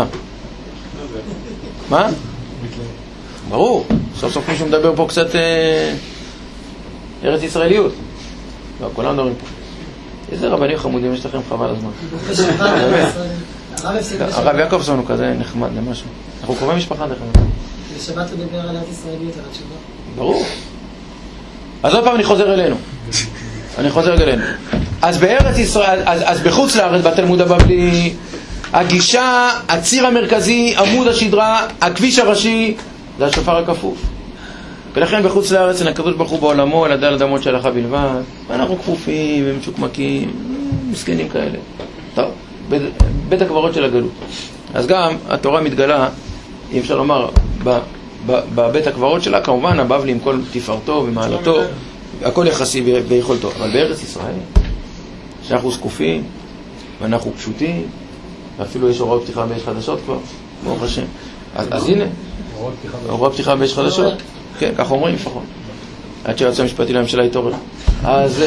מה? ברור, סוף סוף מישהו מדבר פה קצת אה, ארץ ישראליות. לא, כולם מדברים פה. איזה רבנים חמודים יש לכם חבל הזמן. הרב יעקובסון הוא כזה נחמד למשהו. אנחנו קוראים משפחה דרך אגב. בשבת לדבר על ארץ ישראליות, על התשובה. ברור. אז עוד פעם אני חוזר אלינו. אני חוזר אלינו. אז בארץ ישראל, אז, אז בחוץ לארץ, בתלמוד הבבלי, הגישה, הציר המרכזי, עמוד השדרה, הכביש הראשי, זה השופר הכפוף. ולכן בחוץ לארץ אין הקדוש ברוך הוא בעולמו, אלא דל אדמות שלך בלבד, ואנחנו כפופים ומצ'וקמקים, מסכנים כאלה. טוב, בית, בית הקברות של הגלות. אז גם התורה מתגלה, אם אפשר לומר, ב, ב, בבית הקברות שלה, כמובן הבבלי עם כל תפארתו ומעלתו, הכל יחסי ביכולתו. אבל בארץ ישראל, שאנחנו זקופים, ואנחנו פשוטים, ואפילו יש הוראות פתיחה באש חדשות כבר, ברוך השם. אז, אז הנה, הוראות פתיחה באש חדשות. כן, כך אומרים לפחות. עד שהיועץ המשפטי לממשלה יתעורר. אז,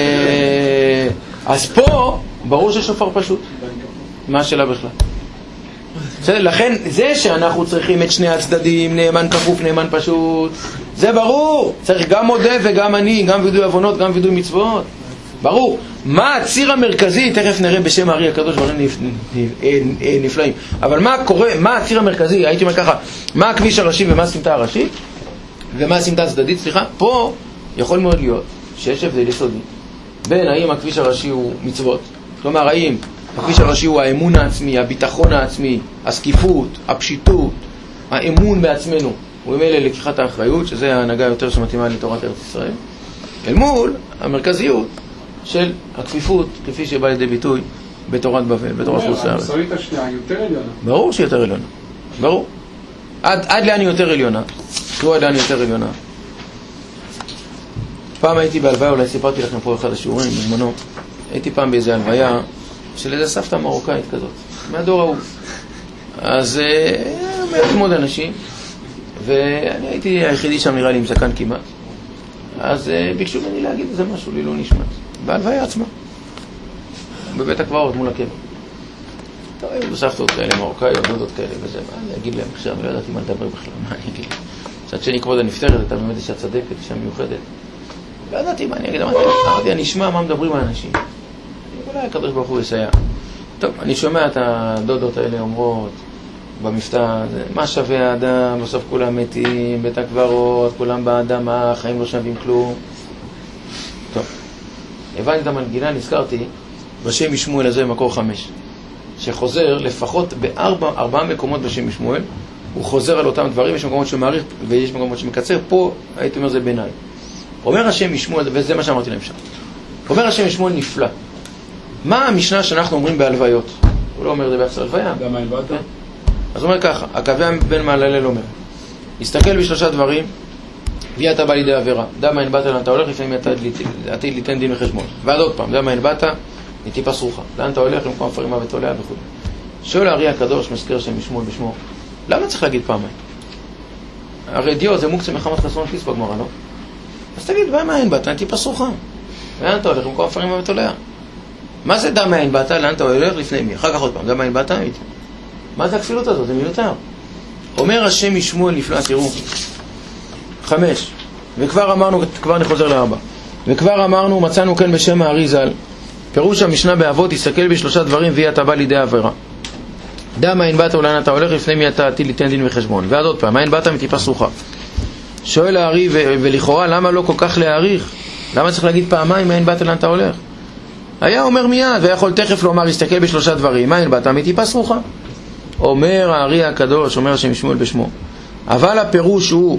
אז פה, ברור ששופר פשוט. מה השאלה בכלל? לכן, זה שאנחנו צריכים את שני הצדדים, נאמן כפוף, נאמן פשוט, זה ברור. צריך גם מודה וגם אני, גם וידוי עוונות, גם וידוי מצוות. ברור. מה הציר המרכזי, תכף נראה בשם הארי הקדוש דברים נפלאים. אבל מה קורה, מה הציר המרכזי, הייתי אומר ככה, מה הכביש הראשי ומה הסמטה הראשית? ומה הסמטה הצדדית, סליחה? פה יכול מאוד להיות שיש הבדל יסודי בין האם הכביש הראשי הוא מצוות, כלומר האם הכביש הראשי הוא האמון העצמי, הביטחון העצמי, הסקיפות, הפשיטות, האמון בעצמנו, וממילא לקיחת האחריות, שזה ההנהגה יותר שמתאימה לתורת ארץ ישראל, אל מול המרכזיות של הכפיפות, כפי שבא לידי ביטוי בתורת בבל, בתורת חוץ לארץ. המסורית השנייה היא יותר עליונה. ברור שהיא יותר עליונה, ברור. עד, עד לאן היא יותר עליונה? תראו עד לאן היא יותר עליונה. פעם הייתי בהלוויה, אולי סיפרתי לכם פה אחד השיעורים בזמנו, הייתי פעם באיזה הלוויה של איזה סבתא מרוקאית כזאת, מהדור ההוא. אז מעט מאוד אנשים, ואני הייתי היחידי שם נראה לי עם זקן כמעט. אז ביקשו ממני להגיד איזה משהו, לי לא נשמע. בהלוויה עצמה, בבית הקברות מול הקבר. טוב, היו סבתות כאלה מרוקאיות, דודות כאלה וזה, מה אני אגיד להם עכשיו, אני לא ידעתי מה לדבר בכלל, מה אני אגיד להם. מצד שני כבוד הנפטרת, הייתה באמת אישה צדקת, אישה מיוחדת. לא ידעתי מה אני אגיד, אמרתי, אני אשמע מה מדברים האנשים. אולי הקדוש ברוך הוא יסייע. טוב, אני שומע את הדודות האלה אומרות במפתע, מה שווה האדם, בסוף כולם מתים, בית הקברות, כולם באדמה, חיים לא שווים כלום. טוב, הבנתי את המנגינה, נזכרתי בשם משמואל הזה במקור חמש, שחוזר לפחות בארבע ארבעה מקומות בשם משמואל, הוא חוזר על אותם דברים, יש מקומות שמעריך ויש מקומות שמקצר, פה הייתי אומר זה ביניים. אומר השם משמואל, וזה מה שאמרתי להם שם, אומר השם משמואל נפלא. מה המשנה שאנחנו אומרים בהלוויות? הוא לא אומר זה ביחס להלוויה. למה אין באת? אז הוא אומר ככה, הקווי בן מהללל אומר, הסתכל בשלושה דברים, והיא אתה בא לידי עבירה. דמה אין באת לאן אתה הולך, לפעמים עתיד ליתן דין וחשבון. ועד עוד פעם, דמה אין באת, נטיפה סרוחה. לאן אתה הולך, למקום הפרימה ותולע וכו'. שואל הארי הקדוש, מזכיר שם משמואל בשמו, למה צריך להגיד פעמיים? הרי דיו זה מוקצה מחמת חסרון כיס בגמרא, לא? אז תגיד, דמה אין באת, נטיפה סרוחה. לאן אתה הולך, למקום הפרימה ותולע. מה זה דמה אין באת, לאן אתה הולך, לפני מי? אחר כך עוד פעם, דמה אין באת, מה זה הכפילות הזאת? זה מיותר. אומר השם משמואל נפלא, תראו. חמש. וכבר אמרנו, כבר נחוזר לארבע. וכבר אמרנו, מצאנו כן בשם הארי ז"ל. פירוש המשנה באבות, תסתכל בשלושה דברים, והיא אתה בא לידי עבירה. דמה אין באת ולאן אתה הולך, לפני מי אתה עתיד ליתן דין וחשבון. ועד עוד פעם, מה אין באת מטיפה סרוחה. שואל הארי, ו- ולכאורה, למה לא כל כך להעריך? למה צריך להגיד פעמיים, מה אין באת ולאן אתה הולך? היה אומר מיד, ויכול תכף לומר, תסתכל בשלושה דברים, מה אין באת מטיפה סרוחה. אומר הארי הקדוש, אומר השם משמואל בשמו, אבל הפירוש הוא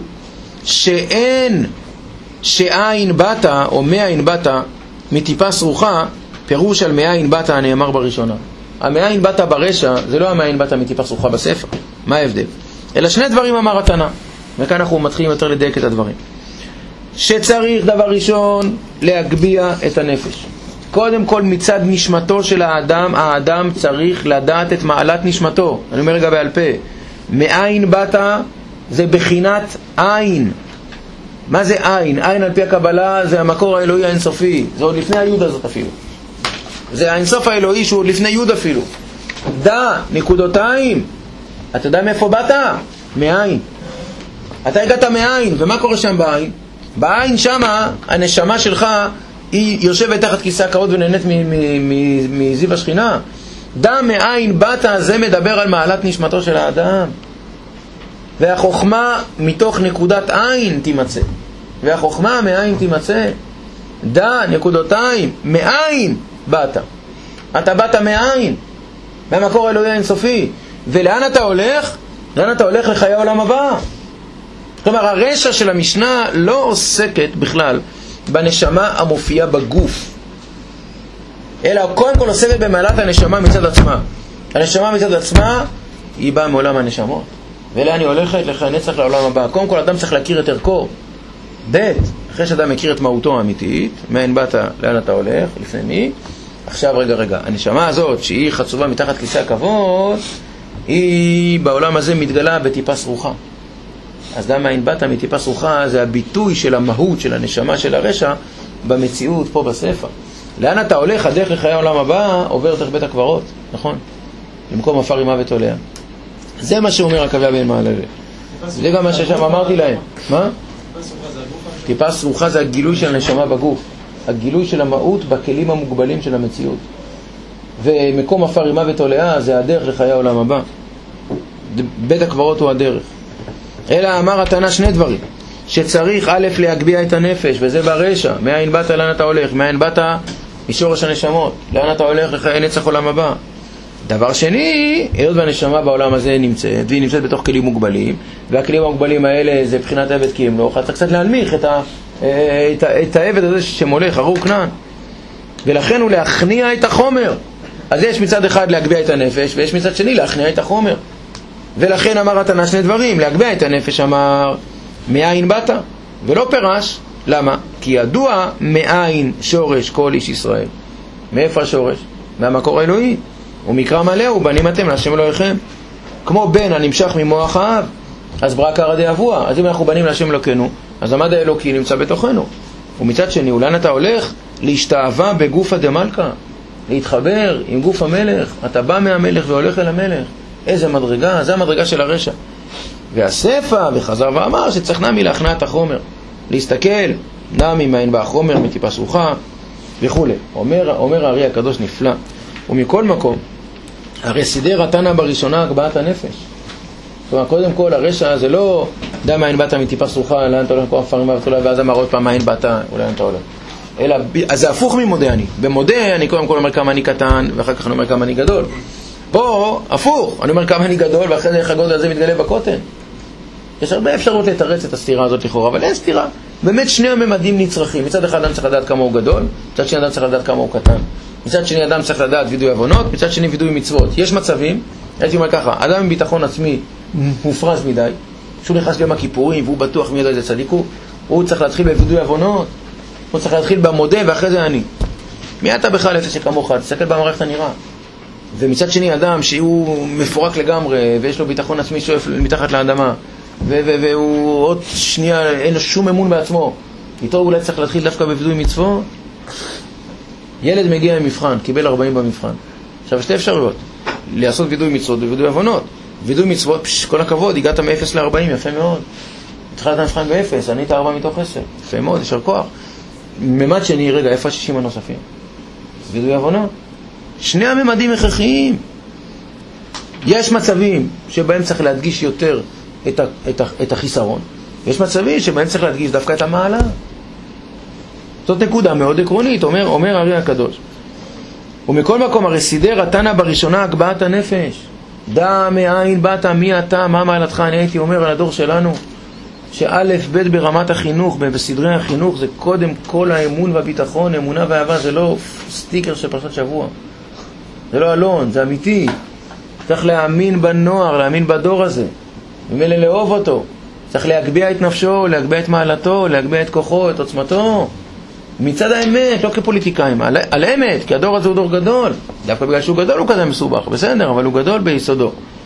שאין שאין באת או מאין באת מטיפה סרוחה, פירוש על מאין באת הנאמר בראשונה. המאין באת ברשע זה לא המאין באת מטיפה סרוחה בספר, מה ההבדל? אלא שני דברים אמר התנא, וכאן אנחנו מתחילים יותר לדייק את הדברים. שצריך דבר ראשון להגביה את הנפש. קודם כל מצד נשמתו של האדם, האדם צריך לדעת את מעלת נשמתו. אני אומר רגע בעל פה, מאין באת זה בחינת עין. מה זה עין? עין על פי הקבלה זה המקור האלוהי האינסופי, זה עוד לפני היוד הזאת אפילו, זה האינסוף האלוהי שהוא עוד לפני יוד אפילו. דע, נקודותיים, אתה יודע מאיפה באת? מאין. אתה הגעת מאין, ומה קורה שם בעין? בעין שמה הנשמה שלך היא יושבת תחת כיסא הקרות ונהנית מזיו השכינה. דע מאין באת, זה מדבר על מעלת נשמתו של האדם. והחוכמה מתוך נקודת עין תימצא, והחוכמה מאין תימצא. דע, נקודותיים, מאין באת. אתה באת מאין, מהמקור האלוהי האינסופי. ולאן אתה הולך? לאן אתה הולך? לחיי העולם הבא. כלומר, הרשע של המשנה לא עוסקת בכלל בנשמה המופיעה בגוף, אלא קודם כל עוסקת במעלת הנשמה מצד עצמה. הנשמה מצד עצמה היא באה מעולם הנשמות, ואליה אני הולכת לך נצח לעולם הבא. קודם כל אדם צריך להכיר את ערכו. ב' אחרי שאדם מכיר את מהותו האמיתית, מאין באת, לאן אתה הולך, לפני מי. עכשיו רגע רגע, הנשמה הזאת שהיא חצובה מתחת כיסא הכבוד, היא בעולם הזה מתגלה בטיפה סרוחה. אז גם מאין באת מטיפה סרוחה זה הביטוי של המהות של הנשמה של הרשע במציאות פה בספר. לאן אתה הולך? הדרך לחיי העולם הבא עובר דרך בית הקברות, נכון? במקום עפר עם מוות עוליה. זה מה שאומר עקביה בן מהללאל. זה גם מה ששם אמרתי להם. מה? טיפה סרוחה זה הגילוי של הנשמה בגוף, הגילוי של המהות בכלים המוגבלים של המציאות. ומקום עפר עם מוות עוליה זה הדרך לחיי העולם הבא. בית הקברות הוא הדרך. אלא אמר התנא שני דברים, שצריך א' להגביה את הנפש, וזה ברשע. מאין באת, לאן אתה הולך? מאין באת? משורש הנשמות. לאן אתה הולך? לחיי נצח עולם הבא. דבר שני, היות והנשמה בעולם הזה נמצאת, והיא נמצאת בתוך כלים מוגבלים, והכלים המוגבלים האלה זה בחינת עבד כי ימלוך, אז צריך קצת להנמיך את, ה, את, ה, את העבד הזה שמולך, ארור כנען. ולכן הוא להכניע את החומר. אז יש מצד אחד להגביה את הנפש, ויש מצד שני להכניע את החומר. ולכן אמר התנא שני דברים, להגביה את הנפש אמר מאין באת, ולא פירש. למה? כי ידוע מאין שורש כל איש ישראל. מאיפה השורש? מהמקור האלוהי. ומקרא מלא ובנים אתם להשם אלוהיכם. כמו בן הנמשך ממוח האב, אז ברא קרא די אבוה. אז אם אנחנו בנים להשם אלוקינו, אז המד האלוקי נמצא בתוכנו. ומצד שני, אולן אתה הולך להשתאווה בגוף הדמלכה, להתחבר עם גוף המלך. אתה בא מהמלך והולך אל המלך. איזה מדרגה, זה המדרגה של הרשע. והספר וחזר ואמר שצריך נמי להכנעת החומר, להסתכל נמי מאין בא החומר מטיפה סרוחה וכו'. אומר, אומר הארי הקדוש נפלא. ומכל מקום, הרי סידר התנא בראשונה הגבהת הנפש. כלומר, קודם כל הרשע זה לא דע מאין באת מטיפה סרוחה, לאן אתה הולך כל הפרים ואתה ואז אמר עוד פעם מאין באת ולאן אתה הולך. אלא, אז זה הפוך ממודה אני. במודה אני קודם כל אומר כמה אני קטן ואחר כך אני אומר כמה אני גדול. פה הפוך, אני אומר כמה אני גדול ואחרי זה איך הגודל הזה מתגלה בקוטן. יש הרבה אפשרות לתרץ את הסתירה הזאת לכאורה, אבל אין סתירה. באמת שני הממדים נצרכים. מצד אחד אדם צריך לדעת כמה הוא גדול, מצד שני אדם צריך לדעת כמה הוא קטן. מצד שני אדם צריך לדעת וידוי עוונות, מצד שני וידוי מצוות. יש מצבים, הייתי אומר ככה, אדם עם ביטחון עצמי מופרז מדי, שהוא נכנס ליום הכיפורים והוא בטוח מי יודע איזה צדיק הוא, הוא צריך להתחיל בוידוי עוונות, הוא צריך להתחיל במודה ואחרי זה אני. מי אתה בכלל אפס שכמוך? תסתכל במערכת הנראה. ומצד שני אדם שהוא מפורק לגמרי ויש לו ביטחון עצמי שואף מתחת לאדמה ו- ו- והוא עוד שנייה אין לו שום אמון בעצמו, איתו אולי צריך להתחיל דווקא בוידוי מצוות. ילד מגיע עם מבחן, קיבל ארבעים במבחן. עכשיו שתי אפשרויות, לעשות וידוי מצוות ווידוי עוונות. וידוי מצוות, פש, כל הכבוד, הגעת מ-אפס ל-ארבעים, יפה מאוד. התחלת המבחן ב-אפס, אני את ארבע מתוך עשר. יפה מאוד, יש כוח. ממד שני, רגע, איפה השישים הנוספים? וידוי עוונות. שני הממדים הכרחיים. יש מצבים שבהם צריך להדגיש יותר את, ה- את, ה- את החיסרון. יש מצבים שבהם צריך להדגיש דווקא את המעלה. זאת נקודה מאוד עקרונית, אומר, אומר הארי הקדוש. ומכל מקום, הרי סידר התנא בראשונה הגבהת הנפש. דע מאין באת, מי אתה, מה מעלתך. אני הייתי אומר על הדור שלנו, שא' ב' ברמת החינוך, בסדרי החינוך, זה קודם כל האמון והביטחון, אמונה ואהבה, זה לא סטיקר של פרשת שבוע. זה לא אלון, זה אמיתי. צריך להאמין בנוער, להאמין בדור הזה. ומילא לאהוב אותו. צריך להגביה את נפשו, להגביה את מעלתו, להגביה את כוחו, את עוצמתו. מצד האמת, לא כפוליטיקאים, על, על האמת, כי הדור הזה הוא דור גדול. דווקא בגלל שהוא גדול הוא כזה מסובך, בסדר, אבל הוא גדול ביסודו.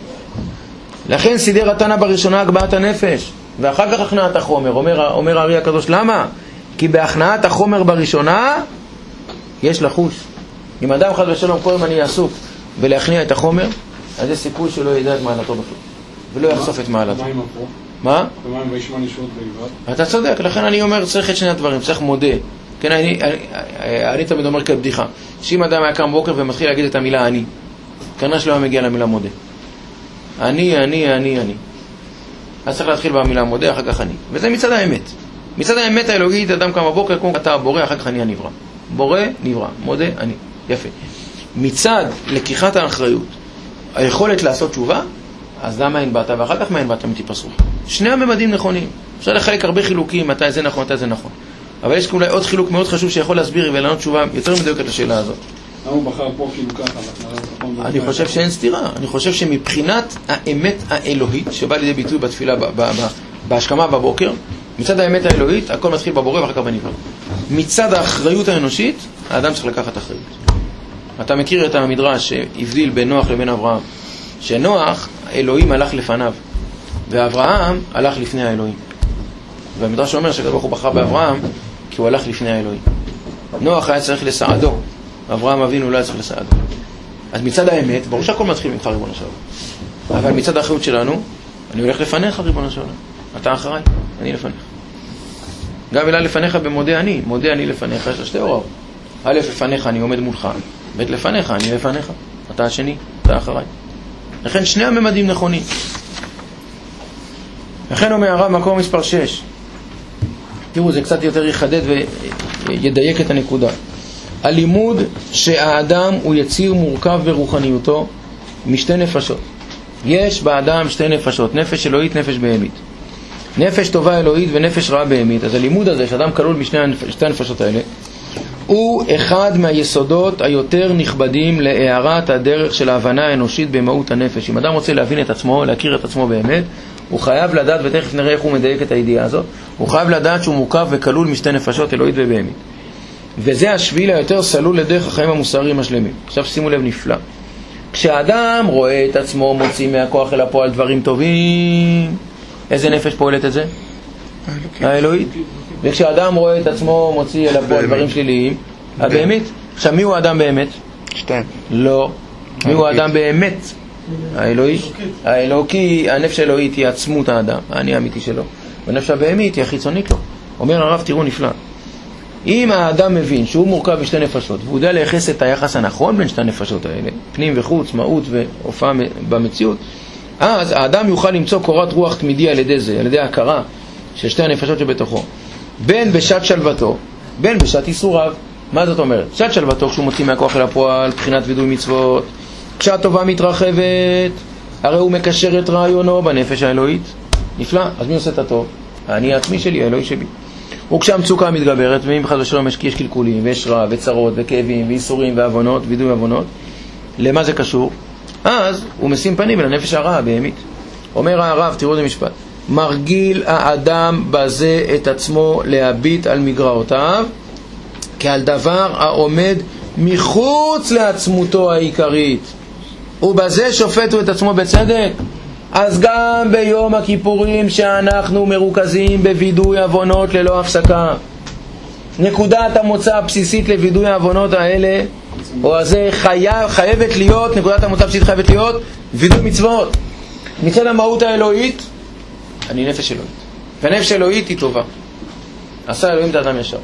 לכן סידר התנא בראשונה הגבהת הנפש, ואחר כך הכנעת החומר. אומר, אומר הארי הקדוש, למה? כי בהכנעת החומר בראשונה יש לחוש. אם אדם חד ושלום כל הזמן יהיה עסוק ולהכניע את החומר, אז יש סיכוי שלא ידע את מעלתו בכלל, ולא יחשוף את מעלתו. מה עם הפוך? מה? ומה עם וישמע נשמות בלבד? אתה צודק, לכן אני אומר צריך את שני הדברים, צריך מודה. כן, אני, אני, אני תמיד אומר כבדיחה, שאם אדם היה קם בוקר ומתחיל להגיד את המילה אני, כנראה שלא היה מגיע למילה מודה. אני, אני, אני, אני. אז צריך להתחיל במילה מודה, אחר כך אני. וזה מצד האמת. מצד האמת האלוהית, אדם קם בבוקר, כמו אתה בורא, אחר כך אני הנברא. בורא, נברא. מודה, אני. יפה. מצד לקיחת האחריות, היכולת לעשות תשובה, אז למה אין באת, ואחר כך מה אין באת מטיפה סרוחה. שני הממדים נכונים. אפשר לחלק הרבה חילוקים, מתי זה נכון, מתי זה נכון. אבל יש אולי עוד חילוק מאוד חשוב שיכול להסביר ולענות תשובה יותר מדויקת לשאלה הזאת. למה הוא בחר פה כאילו ככה? אני חושב שאין סתירה. אני חושב שמבחינת האמת האלוהית, שבא לידי ביטוי בתפילה, בהשכמה בבוקר, מצד האמת האלוהית, הכל מתחיל בבורא ואחר כך בנברא. מצד האחריות האנושית, האדם צריך לקחת אחריות. אתה מכיר את המדרש שהבדיל בין נוח לבין אברהם, שנוח, אלוהים הלך לפניו, ואברהם הלך לפני האלוהים. והמדרש אומר שהקדוש ברוך הוא בחר באברהם, כי הוא הלך לפני האלוהים. נוח היה צריך לסעדו, אברהם אבינו לא היה צריך לסעדו. אז מצד האמת, ברור שהכל מתחיל ממך ריבונו של עולם. אבל מצד האחריות שלנו, אני הולך לפניך ריבונו של עולם. אתה אחריי, אני לפניך. גם מילה לפניך במודה אני, מודה אני לפניך, יש לה שתי הוראות. א', לפניך אני עומד מולך, ב', לפניך אני לפניך. אתה השני, אתה אחריי. לכן שני הממדים נכונים. לכן אומר הרב מקור מספר שש. תראו, זה קצת יותר יחדד וידייק את הנקודה. הלימוד שהאדם הוא יציר מורכב ברוחניותו משתי נפשות. יש באדם שתי נפשות, נפש אלוהית, נפש בהמית. נפש טובה אלוהית ונפש רעה בהמית. אז הלימוד הזה שאדם כלול בשתי שתי הנפשות האלה הוא אחד מהיסודות היותר נכבדים להערת הדרך של ההבנה האנושית במהות הנפש. אם אדם רוצה להבין את עצמו, להכיר את עצמו באמת, הוא חייב לדעת, ותכף נראה איך הוא מדייק את הידיעה הזאת, הוא חייב לדעת שהוא מורכב וכלול משתי נפשות אלוהית ובהמית. וזה השביל היותר סלול לדרך החיים המוסריים השלמים. עכשיו שימו לב נפלא. כשאדם רואה את עצמו מוציא מהכוח אל הפועל דברים טובים, איזה נפש פועלת את זה? האלוהית. וכשאדם רואה את עצמו מוציא אל הפועל דברים שליליים, הבהמית. עכשיו מי הוא האדם באמת? שתיים. לא. מי הוא האדם באמת? האלוהי. האלוקי, הנפש האלוהית היא עצמות האדם, אני האמיתי שלו. והנפש הבהמית היא החיצונית לו. אומר הרב, תראו נפלא. אם האדם מבין שהוא מורכב משתי נפשות, והוא יודע לייחס את היחס הנכון בין שתי הנפשות האלה, פנים וחוץ, מהות והופעה במציאות, אז האדם יוכל למצוא קורת רוח תמידי על ידי זה, על ידי ההכרה של שתי הנפשות שבתוכו. בין בשעת שלוותו, בין בשעת איסוריו. מה זאת אומרת? בשעת שלוותו, כשהוא מוציא מהכוח אל הפועל, בחינת וידוי מצוות, כשעת טובה מתרחבת, הרי הוא מקשר את רעיונו בנפש האלוהית. נפלא. אז מי עושה את הטוב? אני העצמי שלי, האלוהי שלי. וכשהמצוקה מתגברת, ואם בכלל ושלום יש קלקולים, ויש רע, וצרות, וכאבים, ואיסורים, ועוונות, וידוי עוונות, למה זה קשור? אז הוא משים פנים אל הנפש הרעה בהמית. אומר הרב, תראו את המשפט, מרגיל האדם בזה את עצמו להביט על מגרעותיו, כעל דבר העומד מחוץ לעצמותו העיקרית, ובזה שופטו את עצמו בצדק. אז גם ביום הכיפורים שאנחנו מרוכזים בוידוי עוונות ללא הפסקה, נקודת המוצא הבסיסית לוידוי העוונות האלה, או הזה חייב, חייבת להיות, נקודת המוצא הבסיסית חייבת להיות וידוי מצוות. מצד המהות האלוהית, אני נפש אלוהית, והנפש אלוהית היא טובה, עשה אלוהים את האדם ישר.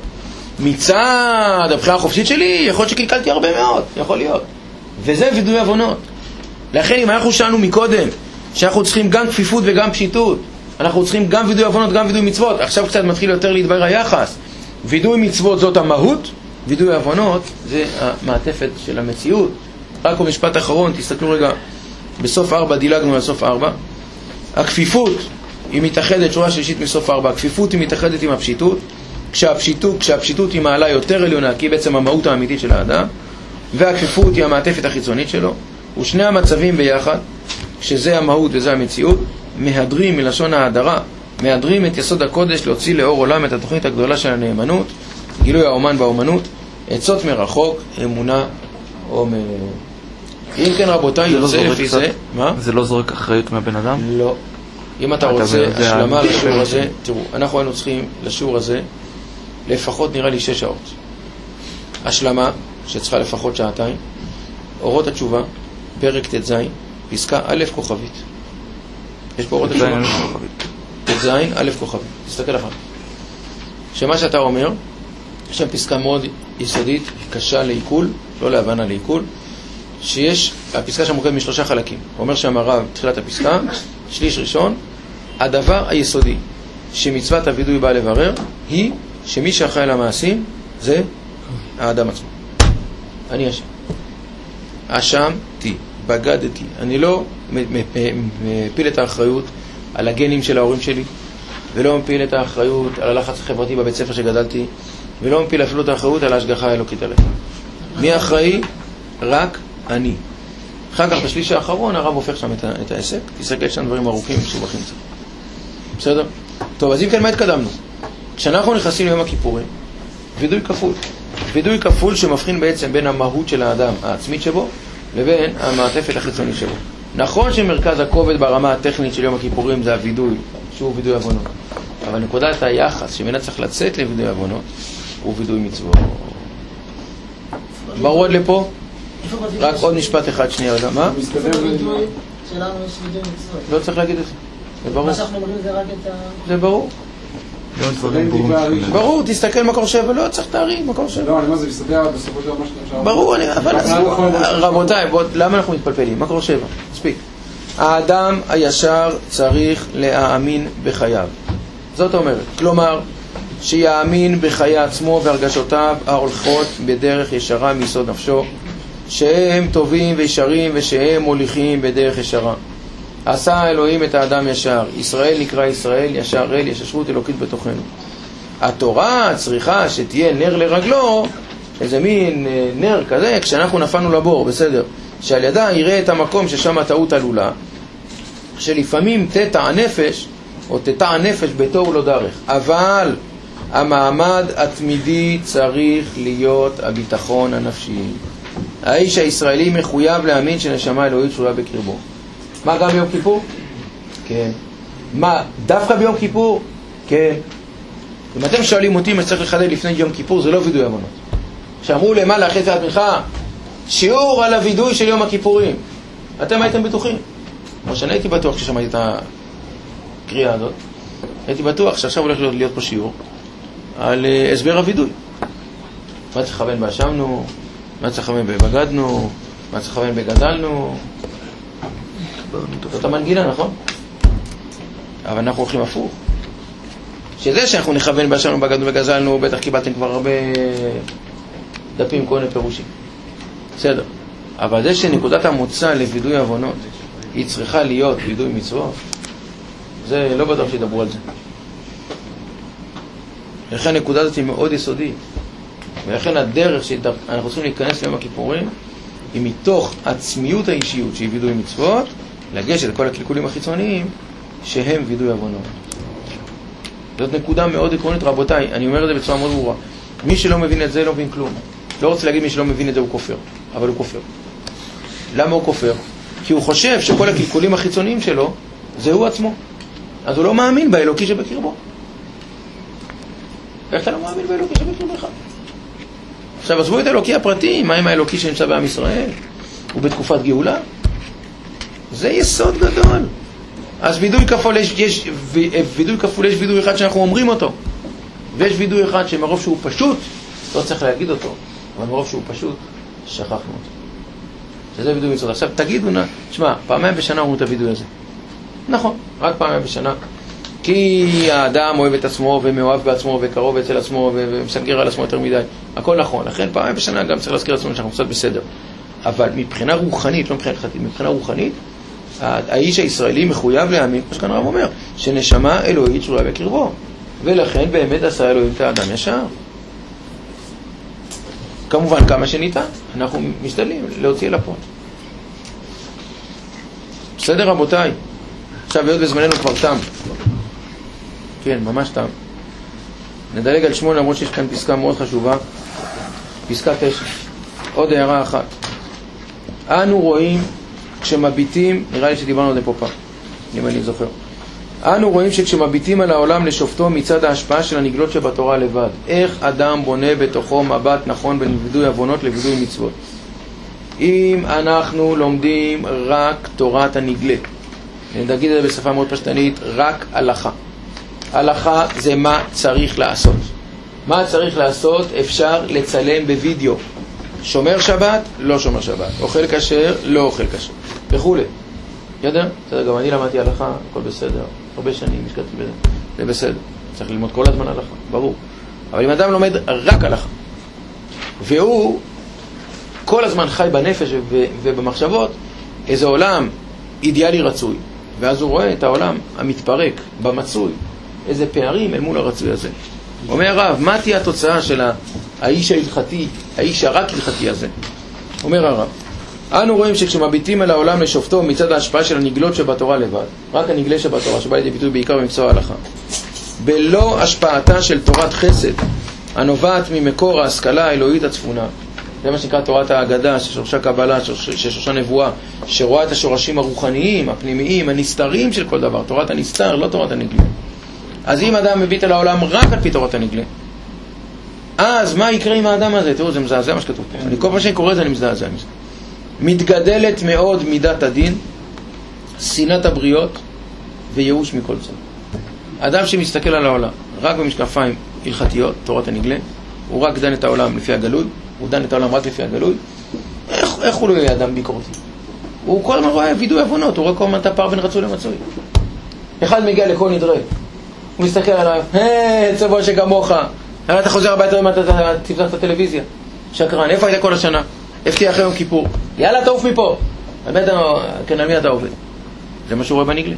מצד הבחירה החופשית שלי, יכול להיות שקלקלתי הרבה מאוד, יכול להיות, וזה וידוי עוונות. לכן אם אנחנו שאלנו מקודם שאנחנו צריכים גם כפיפות וגם פשיטות, אנחנו צריכים גם וידוי עוונות, גם וידוי מצוות, עכשיו קצת מתחיל יותר להתברר היחס. וידוי מצוות זאת המהות, וידוי עוונות זה המעטפת של המציאות. רק במשפט אחרון, תסתכלו רגע, בסוף ארבע דילגנו על סוף ארבע. הכפיפות היא מתאחדת, שורה שלישית מסוף ארבע, הכפיפות היא מתאחדת עם הפשיטות, כשהפשיטות, כשהפשיטות היא מעלה יותר עליונה, כי היא בעצם המהות האמיתית של האדם, והכפיפות היא המעטפת החיצונית שלו, ושני המצבים ביחד, שזה המהות וזה המציאות, מהדרים מלשון ההדרה, מהדרים את יסוד הקודש להוציא לאור עולם את התוכנית הגדולה של הנאמנות, גילוי האומן והאומנות, עצות מרחוק, אמונה עומר. אם כן רבותיי, יוצא לפי זה, מה? זה לא זורק אחריות מהבן אדם? לא. אם אתה רוצה השלמה לשיעור הזה, תראו, אנחנו היינו צריכים לשיעור הזה לפחות נראה לי שש שעות. השלמה, שצריכה לפחות שעתיים, אורות התשובה, פרק ט"ז, פסקה א' כוכבית. יש פה אורות התשובה. ט"ז, א' כוכבית. תסתכל אחר. שמה שאתה אומר, יש שם פסקה מאוד יסודית, קשה לעיכול, לא להבנה לעיכול, שיש, הפסקה שם מורכבת משלושה חלקים. הוא אומר שם הרב, תחילת הפסקה, שליש ראשון, הדבר היסודי שמצוות הוידוי באה לברר, היא שמי שאחראי למעשים זה האדם עצמו. אני אשם. אשמתי, בגדתי. אני לא מפיל את האחריות על הגנים של ההורים שלי, ולא מפיל את האחריות על הלחץ החברתי בבית ספר שגדלתי, ולא מפיל אפילו את האחריות על ההשגחה האלוקית עליי. מי אחראי? רק אני. אחר כך בשליש האחרון הרב הופך שם את, את העסק, תסתכל שם דברים ארוכים מסובכים קצת. בסדר? טוב, אז אם כן, מה התקדמנו? כשאנחנו נכנסים ליום הכיפורים, וידוי כפול. וידוי כפול שמבחין בעצם בין המהות של האדם העצמית שבו, לבין המעטפת החיצונית שלו. נכון שמרכז הכובד ברמה הטכנית של יום הכיפורים זה הוידוי, שהוא וידוי עוונות. אבל נקודת היחס שמנה צריך לצאת לוידוי עוונות, הוא וידוי מצוות. ברור עד לפה? רק עוד משפט אחד שנייה רגע. מה? שלנו יש וידוי מצוות. לא צריך להגיד את זה. זה ברור. מה שאנחנו אומרים זה רק את ה... זה ברור. ברור, תסתכל מקור שבע, לא צריך תארים, מקור שבע. לא, אני אומר, זה מסתדר בסופו של מה שאתה... ברור, אבל רבותיי, למה אנחנו מתפלפלים? מקור שבע, מספיק. האדם הישר צריך להאמין בחייו. זאת אומרת, כלומר, שיאמין בחיי עצמו והרגשותיו ההולכות בדרך ישרה מיסוד נפשו, שהם טובים וישרים ושהם מוליכים בדרך ישרה. עשה אלוהים את האדם ישר, ישראל נקרא ישראל, ישר אל, יש ישרות אלוקית בתוכנו. התורה צריכה שתהיה נר לרגלו, איזה מין נר כזה, כשאנחנו נפלנו לבור, בסדר, שעל ידה יראה את המקום ששם הטעות עלולה, שלפעמים תטע הנפש, או תטע הנפש בתור לא דרך, אבל המעמד התמידי צריך להיות הביטחון הנפשי. האיש הישראלי מחויב להאמין שנשמה אלוהית שרויה בקרבו. מה, גם ביום כיפור? כן. מה, דווקא ביום כיפור? כן. אם אתם שואלים אותי מה צריך לחדד לפני יום כיפור, זה לא וידוי עוונות. שאמרו למעלה אחרי תפילת מנחה, שיעור על הוידוי של יום הכיפורים. אתם הייתם בטוחים. כמו שאני הייתי בטוח כששמעתי את הקריאה הזאת, הייתי בטוח שעכשיו הולך להיות, להיות פה שיעור על uh, הסבר הוידוי. מה צריך לכוון באשמנו, מה צריך לכוון בבגדנו, מה צריך לכוון בגדלנו. זאת המנגינה, נכון? אבל אנחנו הולכים הפוך. שזה שאנחנו נכוון באשמנו, בגדנו וגזלנו, בטח קיבלתם כבר הרבה דפים, כל מיני פירושים. בסדר. אבל זה שנקודת המוצא לוידוי עוונות היא צריכה להיות וידוי מצוות, זה לא בטוח שידברו על זה. לכן הנקודה הזאת היא מאוד יסודית, ולכן הדרך שאנחנו צריכים להיכנס ליום הכיפורים היא מתוך עצמיות האישיות שהיא וידוי מצוות, לגשת לכל הקלקולים החיצוניים שהם וידוי עוונות. זאת נקודה מאוד עקרונית, רבותיי, אני אומר את זה בצורה מאוד ברורה. מי שלא מבין את זה לא מבין כלום. לא רוצה להגיד מי שלא מבין את זה הוא כופר, אבל הוא כופר. למה הוא כופר? כי הוא חושב שכל הקלקולים החיצוניים שלו זה הוא עצמו. אז הוא לא מאמין באלוקי שבקרבו. איך אתה לא מאמין באלוקי שבקרבך? עכשיו עזבו את האלוקי הפרטי, מה עם האלוקי שנמצא בעם ישראל? הוא בתקופת גאולה? זה יסוד גדול. אז וידוי כפול יש, יש, וידוי כפול יש וידוי אחד שאנחנו אומרים אותו, ויש וידוי אחד שמרוב שהוא פשוט לא צריך להגיד אותו, אבל מרוב שהוא פשוט שכחנו אותו. שזה וידוי מצוות. עכשיו תגידו, תשמע, פעמיים בשנה אומרים את הוידוי הזה. נכון, רק פעמיים בשנה, כי האדם אוהב את עצמו ומאוהב בעצמו וקרוב אצל עצמו ומסנגר על עצמו יותר מדי. הכל נכון, לכן פעמיים בשנה גם צריך להזכיר עצמנו שאנחנו קצת בסדר. אבל מבחינה רוחנית, לא מבחינה חתית, מבחינה רוחנית, האיש הישראלי מחויב להאמין, כמו שכאן הרב אומר, שנשמה אלוהית שרויה בקרבו, ולכן באמת עשה אלוהים את האדם ישר. כמובן כמה שניתן, אנחנו משתדלים להוציא אל הפועל. בסדר רבותיי? עכשיו היות וזמננו כבר תם. כן, ממש תם. נדלג על שמונה, למרות שיש כאן פסקה מאוד חשובה. פסקה תשע. עוד הערה אחת. אנו רואים כשמביטים, נראה לי שדיברנו על זה פה פעם, אם אני זוכר. אנו רואים שכשמביטים על העולם לשופטו מצד ההשפעה של הנגלות שבתורה לבד, איך אדם בונה בתוכו מבט נכון בין וידוי עוונות לוידוי מצוות. אם אנחנו לומדים רק תורת הנגלה, נגיד את זה בשפה מאוד פשטנית, רק הלכה. הלכה זה מה צריך לעשות. מה צריך לעשות? אפשר לצלם בווידאו. שומר שבת, לא שומר שבת. אוכל כשר, לא אוכל כשר. וכולי. ידע? בסדר, גם אני למדתי הלכה, הכל בסדר. הרבה שנים השקעתי בזה. זה בסדר. צריך ללמוד כל הזמן הלכה, ברור. אבל אם אדם לומד רק הלכה, והוא כל הזמן חי בנפש ובמחשבות, איזה עולם אידיאלי רצוי, ואז הוא רואה את העולם המתפרק במצוי, איזה פערים אל מול הרצוי הזה. אומר הרב, מה תהיה התוצאה של האיש ההלכתי, האיש הרק הלכתי הזה? אומר הרב, אנו רואים שכשמביטים על העולם לשופטו מצד ההשפעה של הנגלות שבתורה לבד, רק הנגלה שבתורה, שבא לידי ביטוי בעיקר במקצוע ההלכה, בלא השפעתה של תורת חסד, הנובעת ממקור ההשכלה האלוהית הצפונה, זה מה שנקרא תורת ההגדה, ששורשה קבלה, ששורשה נבואה, שרואה את השורשים הרוחניים, הפנימיים, הנסתרים של כל דבר, תורת הנסתר, לא תורת הנגלה. אז אם אדם מביט על העולם רק על פי תורת הנגלה, אז מה יקרה עם האדם הזה? תראו, זה מזעזע מה שכתוב פה. אני כל פעם שאני קורא את זה, אני מזדעזע מזה. מתגדלת מאוד מידת הדין, שנאת הבריות וייאוש מכל צד. אדם שמסתכל על העולם רק במשקפיים הלכתיות, תורת הנגלה, הוא רק דן את העולם לפי הגלוי, הוא דן את העולם רק לפי הגלוי. איך, איך הוא לא יהיה אדם ביקורתי? הוא כל הזמן רואה וידוי עוונות, הוא רק כל הזמן את הפער בין רצוי למצוי. אחד מגיע לכל נדרה, הוא מסתכל עליו, היי, צבוע שכמוך, הרי אתה חוזר הביתה אם אתה תפתח את הטלוויזיה. שקרן, איפה היית כל השנה? איפה תהיה אחרי יום כיפור? יאללה, תעוף מפה. באמת, כן, על מי אתה עובד? זה מה שהוא רואה בנגלה.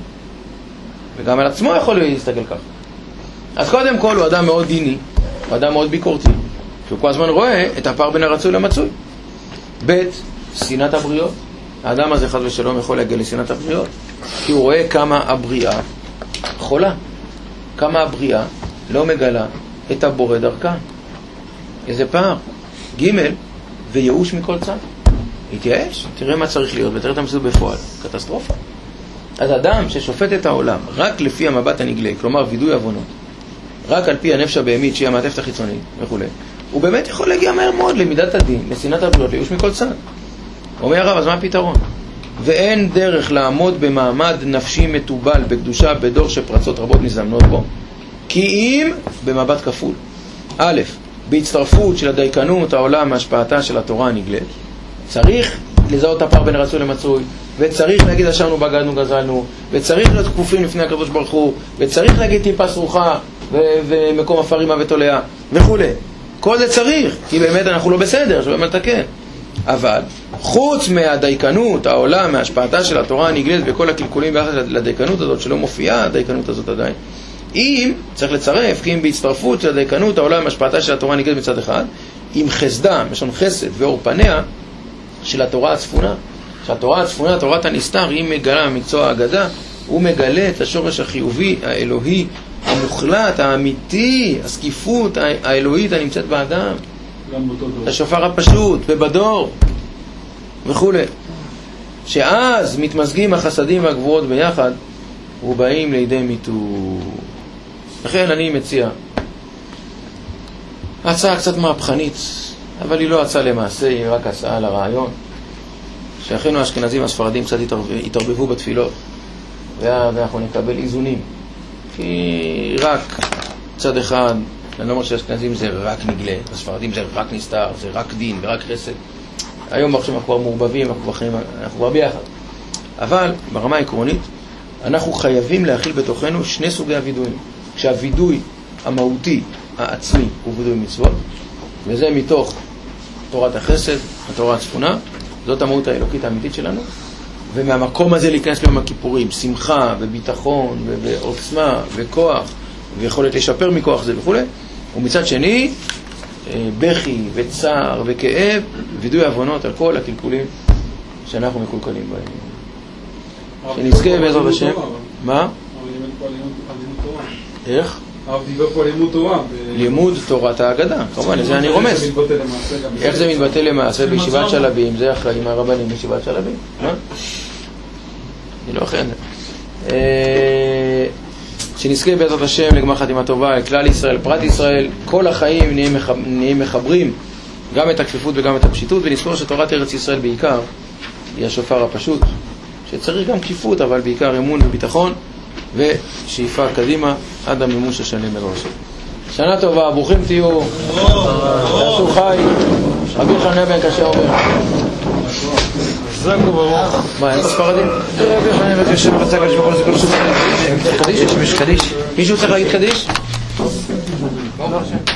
וגם על עצמו יכול להסתכל כך. אז קודם כל הוא אדם מאוד דיני, הוא אדם מאוד ביקורתי, שהוא כל הזמן רואה את הפער בין הרצוי למצוי. ב' שנאת הבריות. האדם הזה חס ושלום יכול להגיע לשנאת הבריות, כי הוא רואה כמה הבריאה חולה, כמה הבריאה לא מגלה את הבורא דרכה. איזה פער. ג' וייאוש מכל צד. התייאש, תראה מה צריך להיות ותראה את המציאות בפועל. קטסטרופה. אז אדם ששופט את העולם רק לפי המבט הנגלה, כלומר וידוי עוונות, רק על פי הנפש הבהמית שהיא המעטפת החיצונית וכו', הוא באמת יכול להגיע מהר מאוד למידת הדין, לשנאת הבריות, לייאוש מכל צד. אומר הרב, אז מה הפתרון? ואין דרך לעמוד במעמד נפשי מטובל בקדושה בדור שפרצות רבות מזמנות בו, כי אם במבט כפול. א', בהצטרפות של הדייקנות העולם מהשפעתה של התורה הנגלית, צריך לזהות את הפער בין הרצוי למצוי, וצריך להגיד אשרנו בגדנו גזלנו, וצריך להיות כפופים לפני הקדוש ברוך הוא, וצריך להגיד טיפה סרוחה ו- ומקום אפרים ותולע וכו'. כל זה צריך, כי באמת אנחנו לא בסדר, שבאמת לתקן. אבל חוץ מהדייקנות העולם מהשפעתה של התורה הנגלית וכל הקלקולים ביחד לדייקנות הזאת, שלא מופיעה הדייקנות הזאת עדיין, אם צריך לצרף, כי אם בהצטרפות של הדייקנות העולם מהשפעתה של התורה הנגלית מצד אחד, עם חסדה, משון חסד ואור פניה של התורה הצפונה, שהתורה הצפונה, תורת הנסתר, היא מגלה מקצוע ההגדה, הוא מגלה את השורש החיובי, האלוהי, המוחלט, האמיתי, הסקיפות האלוהית הנמצאת באדם, את השופר הפשוט ובדור וכו', שאז מתמזגים החסדים והגבורות ביחד ובאים לידי מיתו. לכן אני מציע הצעה קצת מהפכנית, אבל היא לא הצעה למעשה, היא רק הצעה לרעיון, שאחינו האשכנזים והספרדים קצת התערבבו בתפילות, ואנחנו נקבל איזונים, כי רק צד אחד, אני לא אומר שהאשכנזים זה רק נגלה, הספרדים זה רק נסתר, זה רק דין ורק חסד. היום אנחנו כבר מעורבבים, אנחנו כבר, אנחנו כבר ביחד. אבל ברמה העקרונית, אנחנו חייבים להכיל בתוכנו שני סוגי הוידויים. כשהוידוי המהותי, העצמי, הוא וידוי מצוות, וזה מתוך תורת החסד, התורה הצפונה, זאת המהות האלוקית האמיתית שלנו, ומהמקום הזה להיכנס ליום הכיפורים, שמחה וביטחון ועוצמה וכוח, ויכולת לשפר מכוח זה וכו'. ומצד שני, בכי וצער וכאב, וידוי עוונות על כל הקלקולים שאנחנו מקולקלים בהם. שנזכה בעזרת השם. מה? איך? הרב דיבר פה לימוד תורה. לימוד תורת ההגדה, כמובן, לזה אני רומז. איך זה מתבטא למעשה בישיבת שלבים? זה החיים הרבנים בישיבת שלבים. מה? אני לא אכן. שנזכה בעזרת השם לגמר חתימה טובה, לכלל ישראל, פרט ישראל, כל החיים נהיים מחברים גם את הכפיפות וגם את הפשיטות, ונזכור שתורת ארץ ישראל בעיקר היא השופר הפשוט, שצריך גם כפיפות, אבל בעיקר אמון וביטחון ושאיפה קדימה עד המימוש השלם בעזרת השם. שנה טובה, ברוכים תהיו, תעשו חי, רבי חניה בן קשה אומר. זכו ברוך. מה, אין בספרדים? רבי חניה בן קשה ורצה קדיש בכל זה כל שוב. קדיש? יש קדיש? מישהו צריך להגיד קדיש?